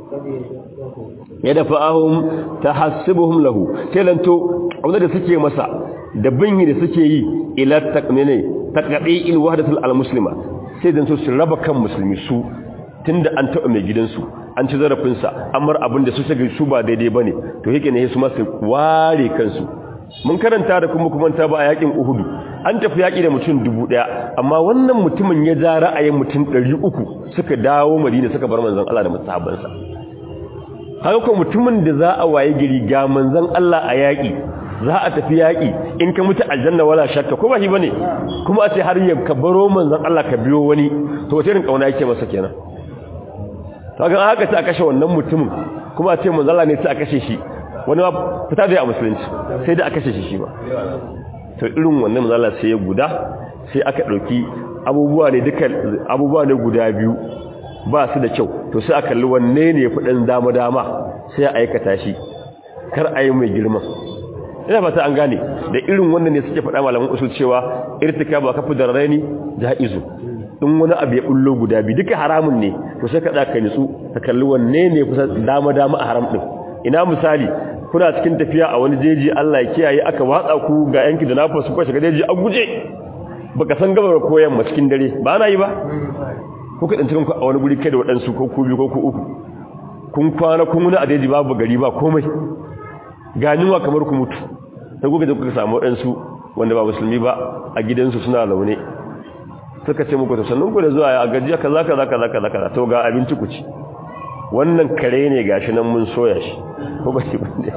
ya dafa'ahum tahassubuhum lahu kelanto wanda da suke masa da binyi da suke yi ila taqmine taqdi'il wahdatul almuslima sai dan so su raba kan musulmi su tunda an taɓa mai gidansu an ci zarafinsa amar abin da su suka su ba daidai bane to yake ne su ma su ware kansu mun karanta da kuma kuma ta ba a yakin Uhudu an tafi yaki da mutum dubu ɗaya amma wannan mutumin ya ja ra'ayin mutum ɗari uku suka dawo Madina suka bar manzon Allah da musahabansa haka ko mutumin da za a waye gari ga manzon Allah a yaki za a tafi yaki in ka mutu aljanna wala shakka ko ba shi bane kuma a ce har ya ka baro manzon Allah ka biyo wani to wace irin kauna yake masa kenan to ga haka ta kashe wannan mutumin kuma a ce manzon Allah ne sai a kashe shi wani ma fita da a musulunci sai da aka kashe shi shi ba to irin wannan manzon Allah sai ya guda sai aka dauki abubuwa ne duka abubuwa ne guda biyu ba su da kyau to sai aka kalli wanne ne yafi dan dama dama sai a aikata shi kar a yi mai girma ina fata an gane da irin wannan ne suke faɗa malaman usul cewa irtikabu kafu darraini jaizu in wani abu ya bullo guda biyu duka haramun ne to sai ka da ka nitsu ka kalli wanne ne kusa dama dama a haram din ina misali kuna cikin tafiya a wani jeji Allah ya kiyaye aka watsa ku ga yanki da nafa su ko shiga jeji a guje baka san gabar koyan ma cikin dare ba na yi ba ko ka tsinci ku a wani guri kai da wadansu ko ku biyu ko ku uku kun kwana kun wani a jeji babu gari ba komai ganinwa kamar ku mutu sai kuka je kuka samu wadansu wanda ba musulmi ba a gidansu suna laune suka ce muku to sannan ku da zuwa a gajiya kaza kaza kaza kaza to ga abinci ku ci wannan kare ne gashi nan mun soya shi ko ba shi bane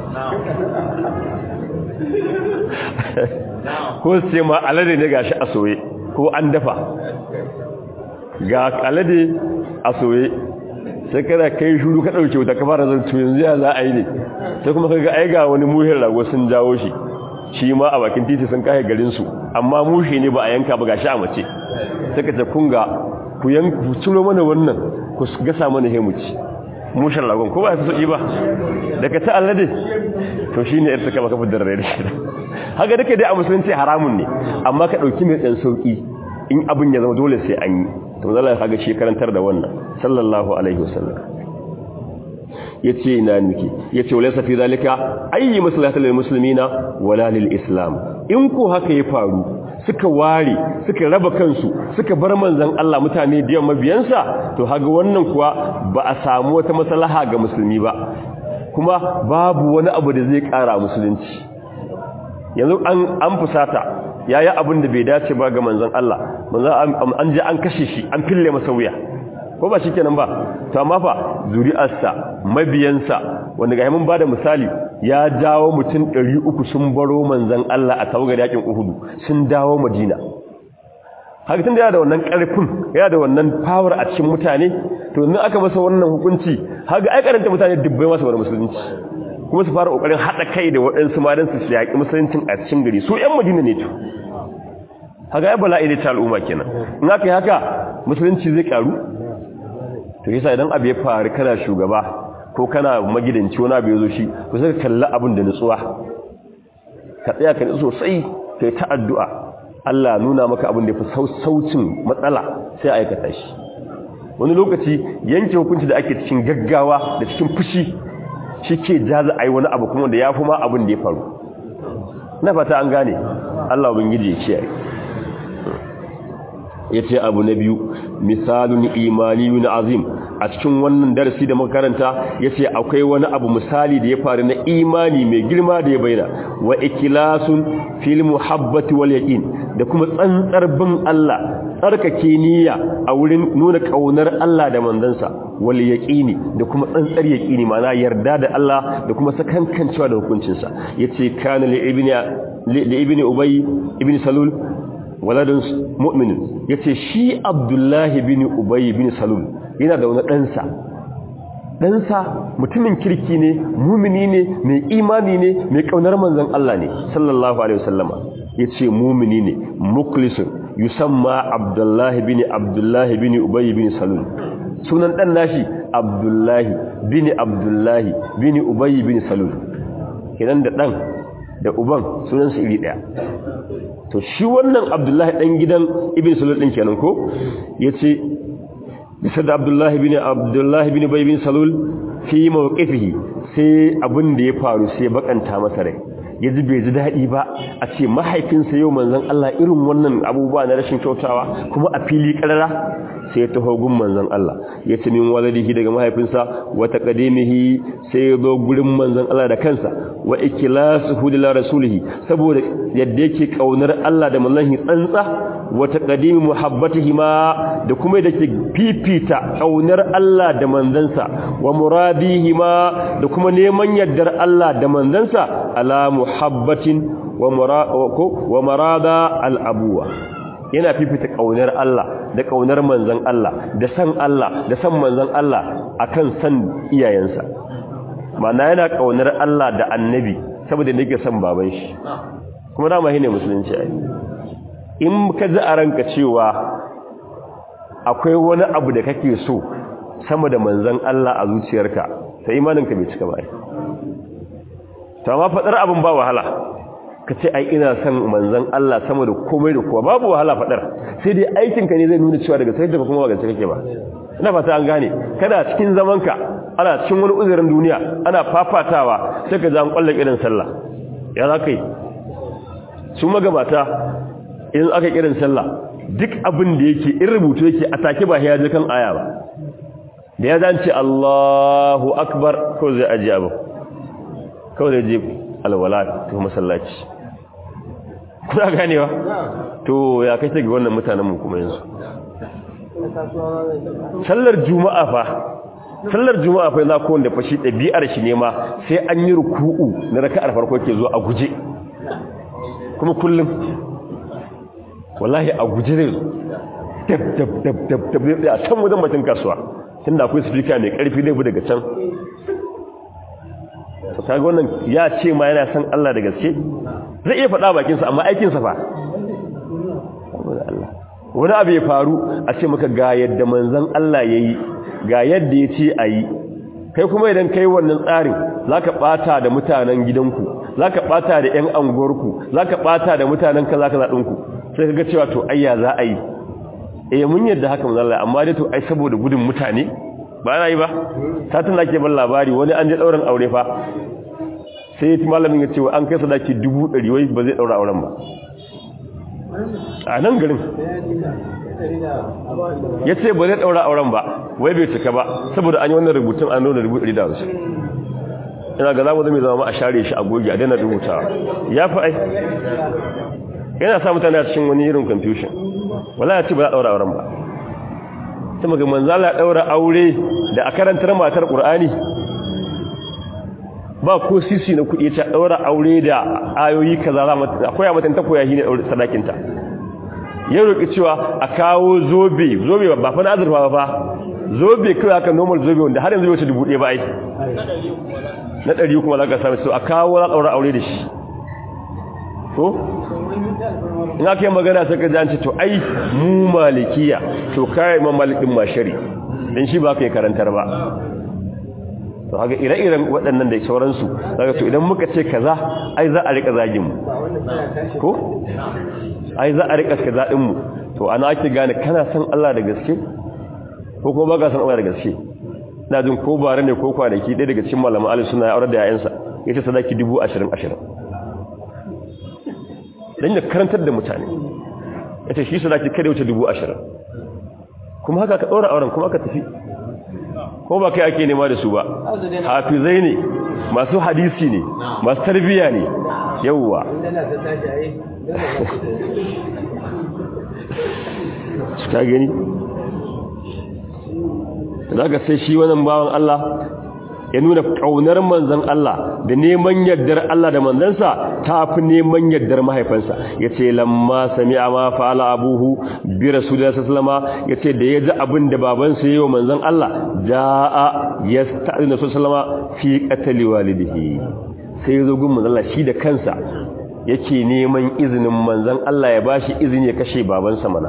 ko sai ma alade ne gashi a soye ko an dafa ga alade a soye sai kada kai shuru ka dauke wuta ka fara zanto yanzu ya za a yi ne sai kuma kaga ai ga wani muhin rago sun jawo shi shi ma a bakin titi sun kai garin su amma mushi ne ba a yanka ba gashi a mace sai ka ce kun ga ku yanku ku ciro mana wannan ku gasa mana hemuci mushin ragon ko ba su soki ba daga ta alade to shine irta kama kafa darare shi haka dake dai a musulunci haramun ne amma ka dauki mai dan sauki in abin ya zama dole sai an yi to Allah ya kaga shi karantar da wannan sallallahu alaihi wasallam yace ina niki yace walaysa fi zalika ayyi maslahatu lil muslimina wala lil islam in ko haka ya faru suka ware suka raba kansu suka bar manzon Allah mutane da mabiyansa to haga wannan kuwa ba a samu wata maslaha ga musulmi ba kuma babu wani abu da zai kara musulunci yanzu an an fusata yayi abin da bai dace ba ga manzon Allah manzon an je an kashe shi an fille masa wuya ko ba shikenan ba to amma fa zuri'arsa mabiyansa wanda ga mun bada misali ya jawo mutum ɗari uku sun baro manzon Allah a tawagar yakin Uhud sun dawo Madina haka tunda yana da wannan karfin yana da wannan power a cikin mutane to in aka masa wannan hukunci haka ai karanta mutane dubbai masa wannan musulunci kuma su fara kokarin hada kai da waɗansu madan su yaki musuluncin a cikin gari su ƴan Madina ne to haka ai bala'i ne ta al'umma kenan in aka yi haka musulunci zai karu to yasa idan abu ya faru kana shugaba ko kana magidanci wani abu ya zo shi ko sai ka kalla abin da nutsuwa ka tsaya ka nutsu sosai kai ta addu'a Allah nuna maka abin da yafi saucin matsala sai aikata shi wani lokaci yanke hukunci da ake cikin gaggawa da cikin fushi shike jaza ai wani abu kuma da yafi ma abin da ya faru na fata an gane Allah ubangiji ya kiyaye yace abu na biyu misalun imaniyun azim a cikin wannan darasi da muka karanta yace akwai wani abu misali da ya faru na imani mai girma da ya bayyana wa ikilasun fil muhabbati wal yaqin da kuma tsantsar bin Allah tsarkake niyya a wurin nuna kaunar Allah da manzansa wal yaqini da kuma tsantsar yaqini ma'ana yarda da Allah da kuma sakankancewa da hukuncinsa yace kana li ibni li ibni ubay ibni salul waladun mu'minin yace shi abdullahi bin ubay bin salul yana da wani ɗansa ɗansa mutumin kirki ne mumini ne mai imani ne mai ƙaunar manzon Allah ne sallallahu alaihi wasallama yace mumini ne mukhlisun yusamma abdullahi bin abdullahi bin ubay bin salul sunan ɗan nashi abdullahi bin abdullahi bin ubay bin salul kenan da ɗan da uban sunan su iri ɗaya to shi wannan abdullahi ɗan gidan ibn salul ɗin kenan ko yace bisa da abdullahi bin abdullahi bin ubay bin salul fi mawqifihi sai abin da ya faru sai bakanta masa rai ya ji bai ji daɗi ba a ce mahaifinsa yau manzon Allah irin wannan abubuwa na rashin kyautawa kuma a fili ƙarara sai ya taho gun manzon Allah ya ce min waladihi daga mahaifinsa wa taqdimihi sai ya zo gurin manzon Allah da kansa wa ikhlasuhu lil rasulihi saboda yadda yake kaunar Allah da manzon tsantsa wa taqdimi muhabbatihi ma da kuma da ke fifita kaunar Allah da manzansa wa muradihi ma da kuma neman yaddar Allah da manzansa ala muhabbatin wa murako wa marada al abuwa yana fifita kaunar Allah da kaunar manzon Allah da san Allah da san manzon Allah akan san iyayensa ma'ana yana kaunar Allah da annabi saboda yake san baban shi kuma dama shine musulunci ai in ka ji a ranka cewa akwai wani abu da kake so sama da manzon Allah a zuciyarka sai imaninka bai cika ba ai to amma fadar abin ba wahala kace ai ina son manzon Allah sama da komai da kowa babu wahala fadar sai dai aikinka ne zai nuna cewa daga sai da kuma ba gaske kake ba ina fata an gane kada cikin zamanka ana cikin wani uzurin duniya ana fafatawa sai ka ji an kwalla irin sallah ya za kai su magabata in aka kirin sallah duk abin da yake in rubutu yake a take ba ya je kan aya ba da ya zance Allahu akbar ko zai aji abu kawai da je alwala to masallaci kuna ganewa to ya kai ta ga wannan mutanen mu kuma yanzu sallar juma'a fa sallar juma'a fa yana kowanne fashi ɗabi'ar shi ne ma sai an yi ruku'u na raka'ar farko ke zo a guje kuma kullum wallahi a guje zai dab dab dab dab dab a can wajen batun kasuwa tunda akwai speaker mai karfi zai bu daga can to kaga wannan ya ce ma yana san Allah da gaske zai iya faɗa bakin sa amma aikin sa fa Allah wani abu ya faru a ce maka ga yadda manzon Allah yayi ga yadda yace ayi kai kuma idan kai wannan tsarin zaka bata da mutanen gidanku zaka bata da ƴan anguwarku zaka bata da mutanen kaza kaza dinku sai kaga cewa to ayya za a yi eh mun yadda haka manzon Allah amma dai to ai saboda gudun mutane ba na yi ba satin nake ban labari wani an je dauran aure fa sai malamin ya ce wa an kai sadaki dubu ɗari wai ba zai daura auren ba a nan garin ya ce ba zai daura auren ba wai bai cika ba saboda an yi wannan rubutun an nuna dubu ɗari da wasu ina ga zamu zama zama a share shi a goge a daina rubutawa ya fi ai yana sa mutane a cikin wani irin confusion wala ya ce ba za a daura auren ba ta maga manzala daura aure da a karantar matar Qur'ani ba ko sisi na kuɗi ta daura aure da ayoyi kaza za mata akwai mata ta koya shi ne sadakin ta ya roki cewa a kawo zobe zobe ba fa na azurfa ba zobe kai haka normal zobe wanda har yanzu bai wuce dubu ɗaya ba ai na ɗari kuma za ka samu so a kawo za daura aure da shi ko in aka yi magana sai ka jance to ai mu malikiya to kai imam malikin mashari dan shi ba kai karantar ba to haka ire-iren waɗannan da sauransu daga to idan muka ce kaza ai za a rika zagin mu ko ai za a rika kaza din mu to ana ake gane kana san Allah da gaske ko kuma baka san Allah da gaske ina jin ko bare ne ko kwanaki ɗaya daga cikin malaman ahlus sunna ya aure da yayansa yace sadaki dubu ashirin ashirin dan ya karantar da mutane yace shi sadaki kada wuce dubu ashirin kuma haka ka daura auren kuma ka tafi ko ba kai ake nema da su ba hafizai ne masu hadisi ne masu tarbiya ne yawwa ka gani daga sai shi wannan bawan Allah ya nuna kaunar manzon Allah da neman yardar Allah da manzansa tafi neman yardar mahaifansa yace lamma sami'a ma fa'ala abuhu bi rasulillahi sallallahu alaihi wasallam yace da yaji abin da babansa yayi wa manzon Allah jaa yasta'inu sallallahu fi qatl walidihi sai yazo gun manzon Allah shi da kansa yake neman izinin manzon Allah ya bashi izini ya kashe babansa mana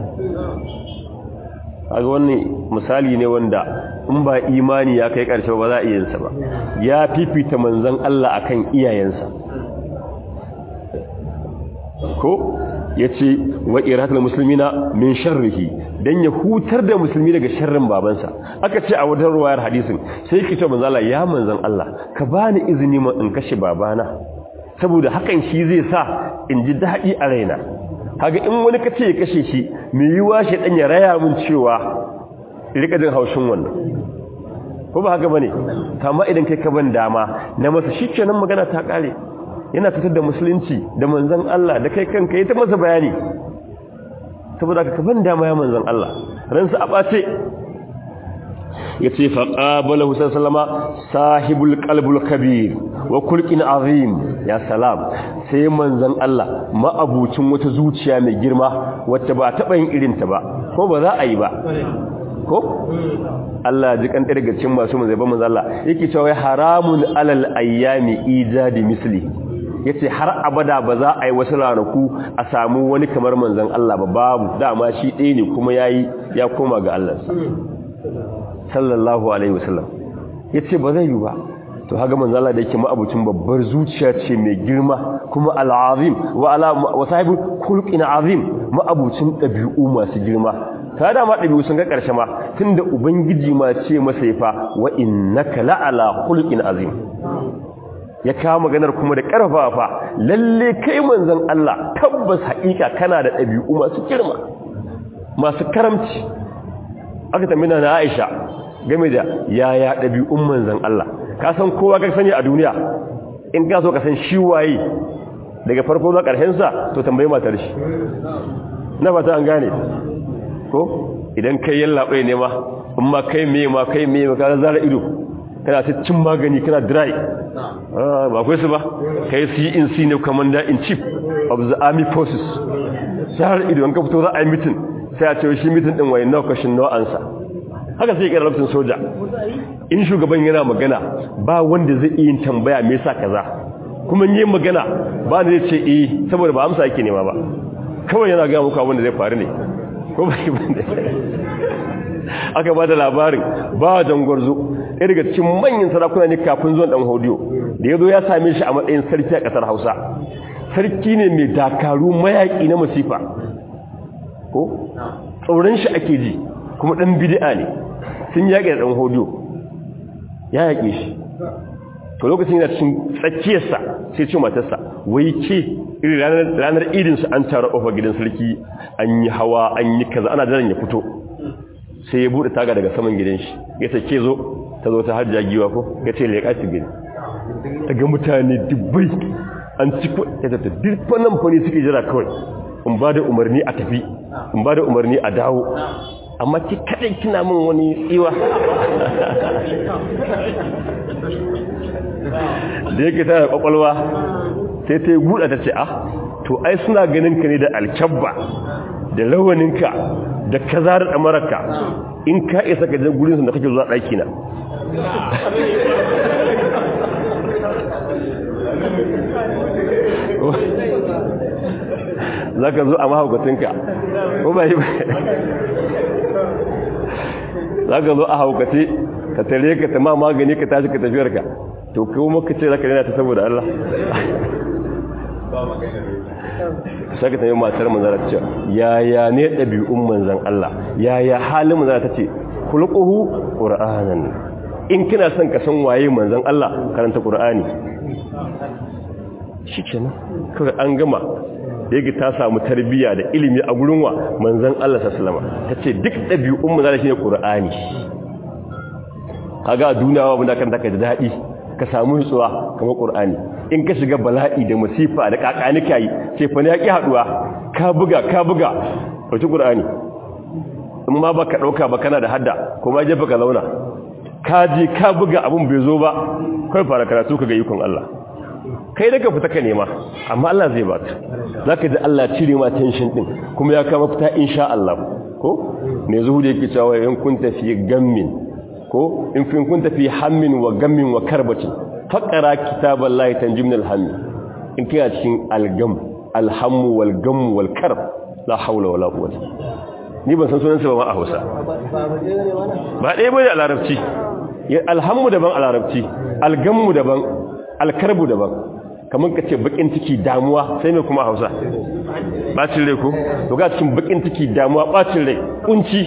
kaga wannan misali ne wanda in ba imani ya kai karshe ba za a iya ba ya fifita manzon Allah akan iyayensa ko yace wa iratul muslimina min sharrihi dan ya hutar da musulmi daga sharrin babansa aka ce a wajen ruwayar hadisin sai kito manzon Allah ya manzon Allah ka bani izini ma in kashe babana saboda hakan shi zai sa in ji daɗi a raina. Haga in wani kace ya kashe shi mai yiwa shi dan ya raya mun cewa rika jin haushin wannan, ko ba haka bane? Amma idan kai ka ban dama na masa shikenan magana ta kare, yana fitar da musulunci da manzon Allah da kai kanka yi ta masa bayani, saboda ka ban dama ya manzon Allah ransa a bace. yace fa qabalahu sallama sahibul qalbul kabir wa kulqin azim. Ya salam, sai manzon Allah ma'abucin wata zuciya mai girma wacce ba taba yin irin ta ba ko ba za a yi ba, ko Allah ji kan daga cikin masu manzon manzon Allah yake cewa haramun alal ayyami ijadi misli. yace har abada ba za a yi wasu ranaku a samu wani kamar manzon Allah ba, babu, dama shi ɗaya ne kuma yayi ya koma ga Allah sallallahu alaihi wasallam. yace ba zai yi ba. to haga manzon Allah da yake ma'abucin babbar zuciya ce mai girma kuma al-azim wa ala wa sahibu khulqin azim, ma'abucin dabi'u masu girma. ta da ma dabi'u sun ga karshe ma tunda ubangiji ma ce masa yafa wa innaka la'ala khulqin azim. ya kawo maganar kuma da karfafa lalle kai manzon Allah tabbas haƙiƙa kana da dabi'u masu girma masu karamci. aka tambina na Aisha game da yaya dabi'un manzon Allah. ka san kowa ka sani a duniya, in ka so ka san shi waye daga farko zuwa ƙarshen sa to tambayi matar shi. na fata an gane ko? idan kai yallaɓai ne ma in ma kai me ma kai me ma ka zara ido kana ta cin magani kana dry, ba kai su ba kai C in C ne commander in chief of the army forces. zara ido an ka fito za a yi meeting sai a ce shi meeting din wai no question no answer. haka sai kira lokacin soja, in shugaban yana magana ba wanda zai yi tambaya me yasa kaza, kuma yin magana ba ne zai ce eh saboda ba amsa yake nema ba, kawai yana ga muku abin da zai faru ne ko ba shi bane. aka ba da labarin ba jangwarzo ɗaya daga cikin manyan sarakuna ne kafin zuwan dan hodiyo da yazo ya same shi a matsayin sarki a kasar Hausa. sarki ne mai dakaru mayaki na masifa, ko tsoron shi ake ji, kuma dan bid'a ne. sun yaƙi da ɗan hodiyo ya yaƙe shi. to lokacin yana cikin tsakiyarsa sai ce matarsa wai ce irin ranar idinsu an tara ƙofar gidan sarki an yi hawa an yi kaza ana jiran ya fito, sai ya buɗe taga daga saman gidan shi ya ce ke zo, ta zo ta hajja giwa ko ya ce leƙa ci gani daga mutane dubbai an ci ko ya tattata duk nan fari suke jira kawai in ba da umarni a tafi in ba da umarni a dawo, amma ki kadai kina min wani tsiwa. da yake tana kwakwalwa sai ta yi guda ta ce ah to ai suna ganin ka ne da alkyabba da lawaninka da kaza da damararka, in ka isa ka je gurin su da kake zuwa ɗaki na. za ka zo a mahaukacinka ko ba yi ba, za ka zo a haukace ka tare ka ta ma magani ka tashi ka tafiyarka, to kuma ka ce za ka rena ta saboda Allah. sai ka tafi matar manzara ta ce yaya ne ɗabi'un manzan Allah, yaya halin manzara ta ce kulquhu qur'anan. in kina son ka san waye manzan Allah karanta qur'ani. shikenan kawai an gama. da yake ta samu tarbiyya da ilimi a gurin wa manzon Allah sallallahu alaihi wasallam tace duk dabi'un mu zalla shine Qur'ani. kaga duniyawa mun da kan take da dadi ka samu nutsuwa kamar Qur'ani. in ka shiga bala'i da musifa da kakani kai ce fa ne yaki haduwa ka buga ka buga wato Qur'ani. in ma baka dauka ba kana da hadda kuma jefa ka launa ka ji ka buga abun bai zo ba kai fara karatu kaga ikon Allah. kai daga fita ka nema amma Allah zai baka, zaka ji Allah cire ma tension din kuma ya kama fita insha Allah. ko ne zuhudi yake cewa in kunta fi gammin ko in fin kunta fi hammin wa gammin wa karbatin faqara kitaballahi tanjimna alhammi. in kina cikin algam alhammu wal gam wal karb la hawla wala quwwata. ni ban san sunan sa ba a Hausa ba dai bane a Larabci. alhammu daban a Larabci, algammu daban, alkarbu daban. kamar ka ce bakin ciki damuwa sai mai kuma Hausa bacin rai ko to ga cikin bakin ciki damuwa bacin rai kunci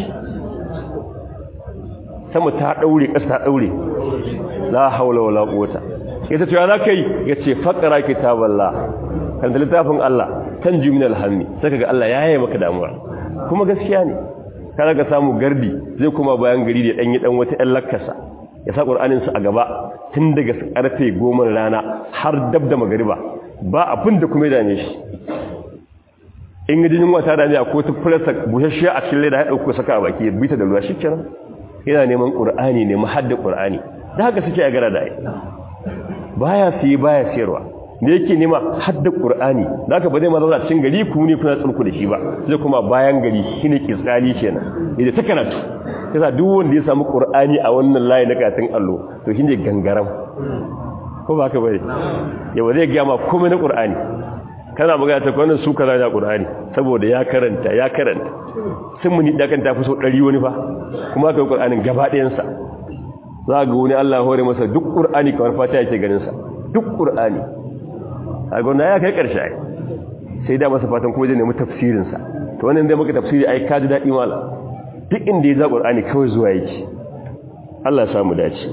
sama ta daure kasa ta daure la haula wala quwata yace to ya zakai yace faqra kitaballah kan littafin Allah kan juminal hammi sai kaga Allah ya yaye maka damuwa kuma gaskiya ne kada ka samu gardi zai kuma bayan gari da dan yi dan wata ɗan lakkasa ya sa qur'anin sa a gaba tun daga karfe goma rana har dab da magariba ba abin da kuma ya dame shi in ga jinin wata da ne ko ta furasa bushashiya a cikin leda ya dauko saka a baki ya bita da ruwa shikenan yana neman qur'ani ne muhaddin qur'ani da haka suke a gara da ai baya siye baya siyarwa da yake nema hadda qur'ani da haka ba zai ma zauna cikin gari ku ne kuna tsurku da shi ba zai kuma bayan gari shine kitsali kenan idan ta karatu yasa duk wanda ya samu qur'ani a wannan layi na katin allo to shine gangaram ko ba ka bane yau zai ga ma komai na qur'ani kana magana ta wannan su kaza da qur'ani saboda ya karanta ya karanta sun muni da kan tafi so ɗari wani fa kuma kai qur'anin gaba ɗayan sa za ga wani Allah hore masa duk qur'ani kamar fata yake ganin sa duk qur'ani kaga wannan ya kai karshe ai sai da masa fatan kuma zai nemi tafsirin sa to wannan dai muka tafsiri ai ka ji dadi mala duk inda ya za qur'ani kawai zuwa yake Allah ya samu dace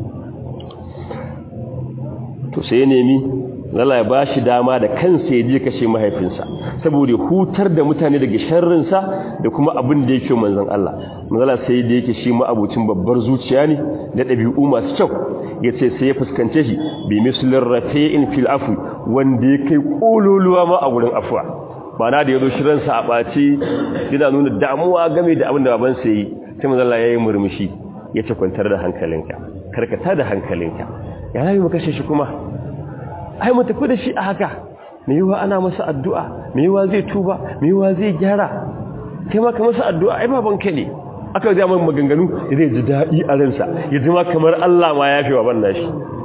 to sai ya nemi Allah ya bashi dama da kansa ya je kashe mahaifinsa saboda hutar da mutane daga sharrinsa da kuma abin da yake manzon Allah manzala sai da yake shi ma abucin babbar zuciya ne da dabi'u masu kyau yace sai ya fuskance shi bi mislir rafi'in fil afwi wanda ya kai kololuwa ma a gurin afwa bana da yazo shiransa a baci yana nuna damuwa game da abin da baban sa yi sai manzala yayi murmushi yace kwantar da hankalinka karkata da hankalinka ya rayu mu kashe shi kuma ai mu tafi da shi a haka me yiwa ana masa addu'a me yiwa zai tuba me yiwa zai gyara kai ma ka masa addu'a ai baban ka ne aka ga mai maganganu zai ji dadi a ransa ya ji ma kamar Allah ma yafi baban nashi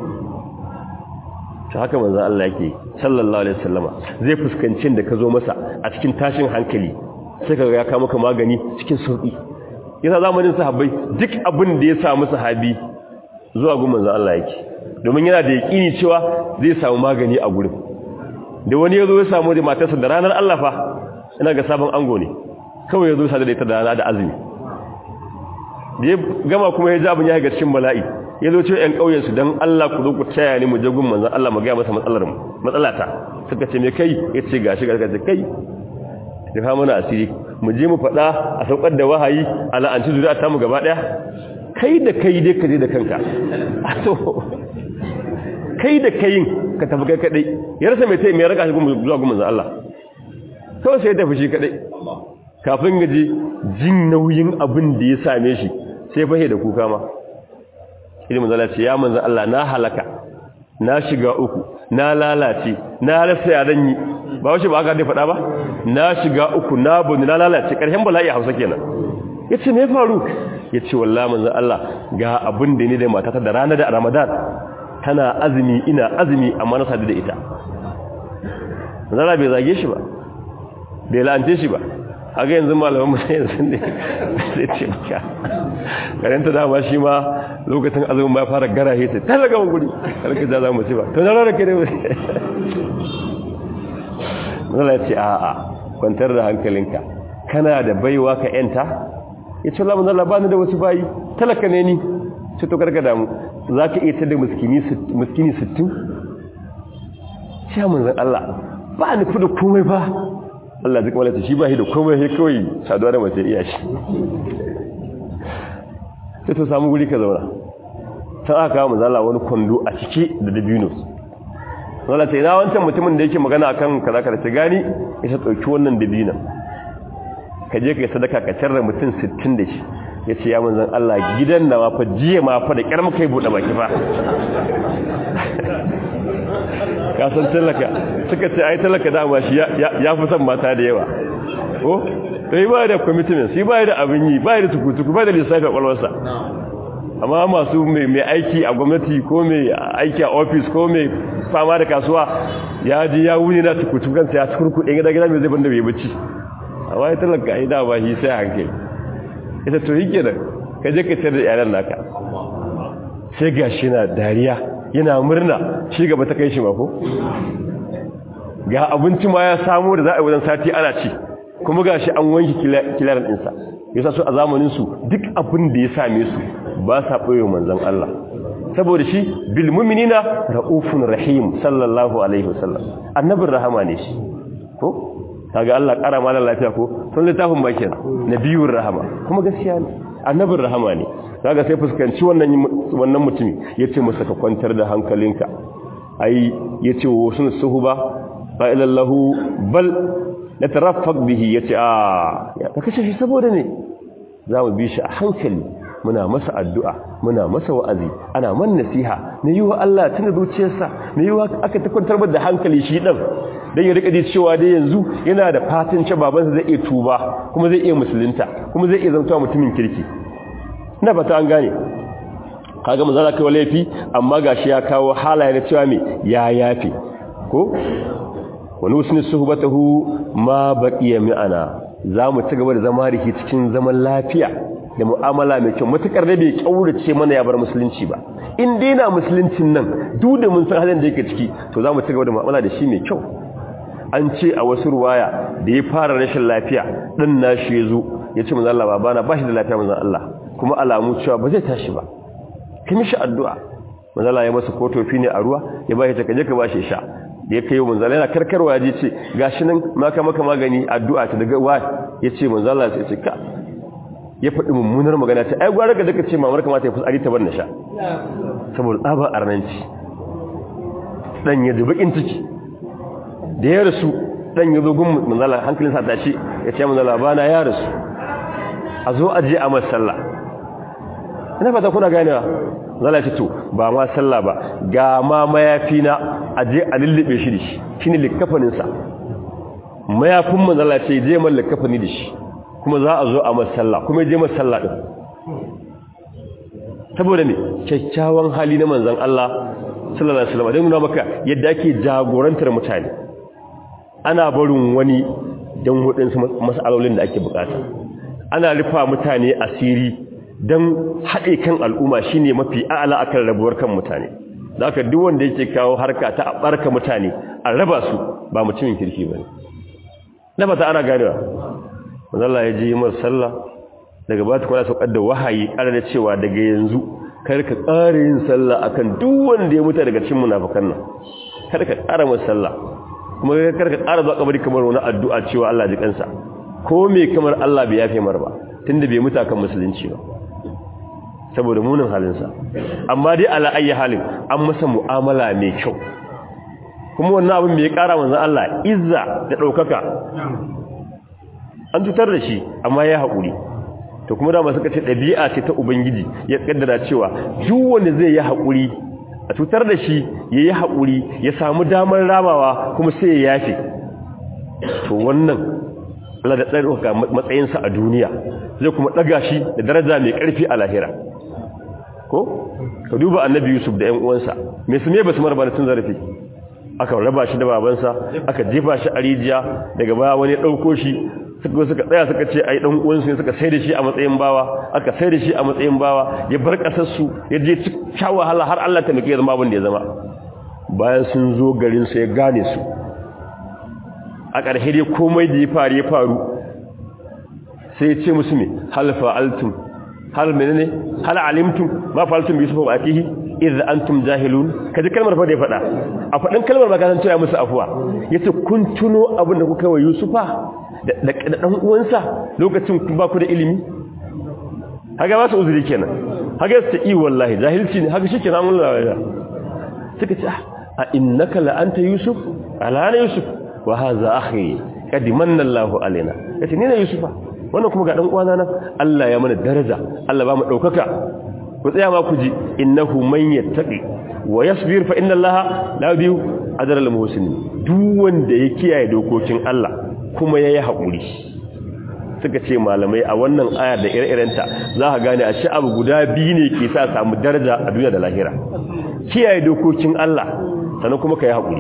to haka manzo Allah yake sallallahu alaihi wasallama zai fuskancin da ka zo masa a cikin tashin hankali sai kaga ya ka maka magani cikin sauki yasa zamanin sahabbai duk abin da ya samu sahabi zuwa gun manzo Allah yake domin yana da yaƙini cewa zai samu magani a gurin da wani yazo ya samu da matarsa da ranar Allah fa ina ga sabon ango ne kawai yazo sa da ita da rana da azumi da ya gama kuma ya jabin ya ga cikin bala'i yazo ce ƴan ƙauyen su dan Allah ku zo ku taya ni mu je gun manzon Allah mu ga masa matsalar mu matsalata suka ce me kai yace gashi ga ce kai da fa mana asiri mu je mu fada a saukar da wahayi ala anti zuriya ta mu gaba daya kai da kai dai ka je da kanka to kai da kayin ka tafi kai kadai ya rasa mai tai mai raka shi zuwa gumin Allah kawai sai ya tafi shi kadai kafin gaji jin nauyin abin da ya same shi sai fahe da kuka ma ilimin zala ce ya manzan Allah na halaka na shiga uku na lalace na rasa ya zan yi ba wace ba aka dai faɗa ba na shiga uku na buni na lalace ƙarshen bala'i a hausa kenan ya ce me faru ya ce wallah manzan Allah ga abin da ni da matata da rana da ramadan tana azumi ina azumi amma na sadu da ita zara bai zage shi ba bai la'ance shi ba haka yanzu malaman mu sai yanzu ne sai ce maka karanta dama shi ma lokacin azumin ma fara garahe ta talaga mun guri karka da za mu ci ba to na rarrake ne zara ya ce a'a kwantar da hankalinka kana da baiwa ka yanta ya ce Allah manzala ba ni da wasu bayi talaka ne ni ce to karka damu za ka iya ta da muskini sittin? sha manzan Allah ba ni fi da komai ba Allah zai kamalata shi ba shi da komai ya kawai saduwa da mace iya shi sai to samu guri ka zauna san aka kawo manzala wani kwando a cike da dabino manzala ce ina wancan mutumin da yake magana akan kaza kaza ta gani ya sa ɗauki wannan dabinan ka je ka yi sadaka ka tarra mutum sittin da shi ya ce ya manzan Allah gidan da mafa jiya mafa da ƙyar muka yi buɗe baki fa kasan talaka suka ce ai talaka dama shi ya fi son mata da yawa o to yi ba da commitment shi ba da abin yi ba da tukutuku ba da lissafi a ƙwalwarsa amma masu mai aiki a gwamnati ko mai aiki a ofis ko mai fama da kasuwa ya ji ya wuni na tukutukansa ya tukurkuɗe gida gida mai zai banda bai bacci amma ya talaka ai da ba shi sai hankali ita to yake da ka je ka tsare da yaran naka sai gashi na dariya yana murna shi gaba ta kai shi mako ga abinci ma ya samu da za a yi wajen sati ana ci kuma gashi an wanki kilaran ɗinsa yasa su a zamanin su duk abin da ya same su ba sa ɓoye manzon Allah saboda shi bil mu'minina raufun rahim sallallahu alaihi wasallam annabin rahama ne shi ko kaga Allah kara mana lafiya ko sun littafin bakin nabiyur rahama kuma gaskiya ne annabin rahama ne kaga sai fuskanci wannan wannan mutumi yace masa ka kwantar da hankalinka ai yace wa sun suhuba fa ilallahu bal nataraffaq bihi yace a ya kace shi saboda ne zamu bi shi a hankali muna masa addu'a muna masa wa'azi ana man nasiha ne yiwa Allah tuna zuciyarsa ne yiwa aka ta kwantar da hankali shi dan dan ya rika ji cewa dai yanzu yana da fatan cewa babansa zai iya tuba kuma zai iya musulunta kuma zai iya zama mutumin kirki ina fata an gane kaga manzo Allah kai laifi amma gashi ya kawo halaye na cewa me ya yafi ko wani usni suhbatahu ma baqiya mi'ana zamu ci gaba da zama riki cikin zaman lafiya da mu'amala mai kyau matukar da bai kaurace mana ya bar musulunci ba in dai na musuluncin nan duk da mun san halin da yake ciki to zamu ci gaba da mu'amala da shi mai kyau an ce a wasu ruwaya da ya fara rashin lafiya dan nashi yazo yace manzo Allah babana bashi da lafiya manzo Allah kuma alamu cewa ba zai tashi ba kai mishi addu'a manzo Allah ya masa kotofi ne a ruwa ya bashi take je ka bashi sha da ya kai manzo Allah yana karkarwa ya ce gashi nan maka maka magani addu'a ta daga wa yace manzo Allah sai ce ka ya faɗi mummunar magana ta ai gwara ga daka ce mamar kamata ya fusari ta bar na sha saboda tsabar arnanci dan ya dubakin ciki da ya rasu dan ya zo gun manzo Allah hankalinsa tashi ya ce manzo Allah bana ya rasu a zo aje a masalla ina fata kuna ganewa zalla ce to ba ma sallah ba ga ma mayafi na aje a lullube shi dashi shine likafanin sa mayafin manzo Allah ce je man likafani dashi kuma za a zo a masalla kuma je masalla din saboda me kyakkyawan hali na manzon Allah sallallahu alaihi wasallam dan nuna maka yadda ake jagorantar mutane ana barin wani dan hudin masalolin da ake bukata ana rufa mutane asiri don haɗe kan al'umma shi ne mafi a'ala akan rabuwar kan mutane da aka duk wanda yake kawo harka ta ɓarka mutane a raba su ba mutumin kirki ba ne na fata ana ganewa manzala ya ji mar sallah daga ba ta kwana saukar da wahayi ƙara da cewa daga yanzu kar ka ƙara yin sallah akan duk wanda ya mutu daga cikin munafukan nan kar ka ƙara masa sallah kuma kar ka ƙara zuwa kabari kamar wani addu'a cewa Allah ji kansa ko me kamar Allah bai yafe mar ba tunda bai mutu akan musulunci ba saboda munin halinsa amma dai ala ayi halin an masa mu'amala mai kyau kuma wannan abin bai kara manzon Allah izza da daukaka an tutar da shi amma ya haƙuri to kuma da masu kace dabi'a ce ta ubangiji ya kaddara cewa duk wanda zai yi haƙuri a tutar da shi yayi haƙuri ya samu damar ramawa kuma sai ya yafe to wannan Allah da tsarka matsayinsa a duniya zai kuma daga shi da daraja mai ƙarfi a lahira ko ka duba annabi Yusuf da ƴan uwansa me su ne basu marba tun zarafi aka raba shi da babansa aka jefa shi a rijiya daga baya wani ya dauko shi suka suka tsaya suka ce ai dan uwansu ne suka sai da shi a matsayin bawa aka sai da shi a matsayin bawa ya bar kasar su ya je cikin wahala har Allah ta mike ya zama abin da ya zama bayan sun zo garin sa ya gane su a ƙarshe dai komai da ya faru ya faru sai ya ce musu me hal fa'altum hal menene hal alimtum ma fa'altum bi yusuf wa akihi idh antum jahilun kaji kalmar fa da ya faɗa a faɗin kalmar ba ka san cewa musu afuwa yace kun tuno abin da kuka wa yusufa da dan uwansa lokacin ku ba ku da ilimi haga ba su uzuri kenan haga su yi wallahi jahilci ne haga shikenan mun lawa suka ce a innaka la anta yusuf ala ana yusuf wa hadha akhi kad manna Allahu alaina yace ni ne yusufa wannan kuma ga dan uwana nan Allah ya mana daraja Allah ba mu daukaka ku tsaya ma ku ji innahu man yattaqi wa yasbir fa inna Allaha la yudhi'u ajra al muhsinin duk wanda ya kiyaye dokokin Allah kuma yayi hakuri suka ce malamai a wannan ayar da ire-irenta za ka gane a shi abu guda biyu ne ke sa samu daraja a duniya da lahira kiyaye dokokin Allah sannan kuma kai hakuri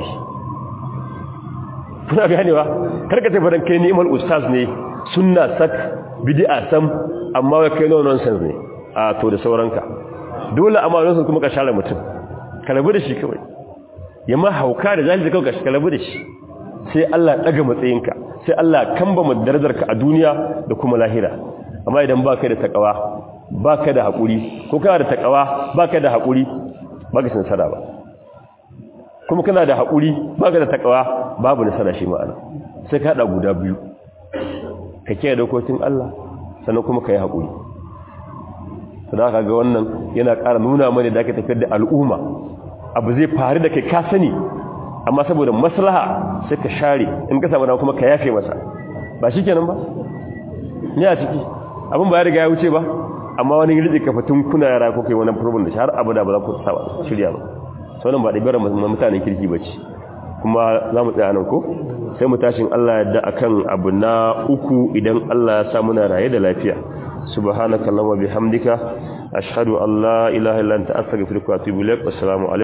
kuna ganewa karka tafi ran kai ni'mal ustaz ne sunna sak bid'a sam amma wai kai no nonsense ne a to da sauranka dole amma nonsense kuma ka share mutum ka rabu da shi kawai yamma hauka da zalunci kawai ka rabu da shi sai Allah daga matsayinka sai Allah kamba darajarka a duniya da kuma lahira amma idan baka da takawa baka da hakuri ko kana da takawa baka da hakuri ba ka nasara ba kuma kana da haƙuri ba ka da takawa babu nasara shi ma'ana sai ka haɗa guda biyu ka kiyaye dokokin Allah sannan kuma ka yi haƙuri sannan ka ga wannan yana ƙara nuna mana da ake tafiyar da al'umma abu zai faru da kai ka sani amma saboda maslaha sai ka share in ka samu kuma ka yafe masa ba shi kenan ba ni a ciki abin ba ya riga ya wuce ba amma wani rike kafatun kuna yara ko kai wani problem da shi har abada ba za ku saba shirya ba sauran ba ɗabi'ar mutanen kirki ba ce kuma za mu tsaya nan ko sai mu tashin Allah yadda akan abu na uku idan Allah ya sa muna raye da lafiya subhanakallahumma bihamdika ashhadu an la ilaha illa anta astaghfiruka wa atubu ilaik assalamu alaikum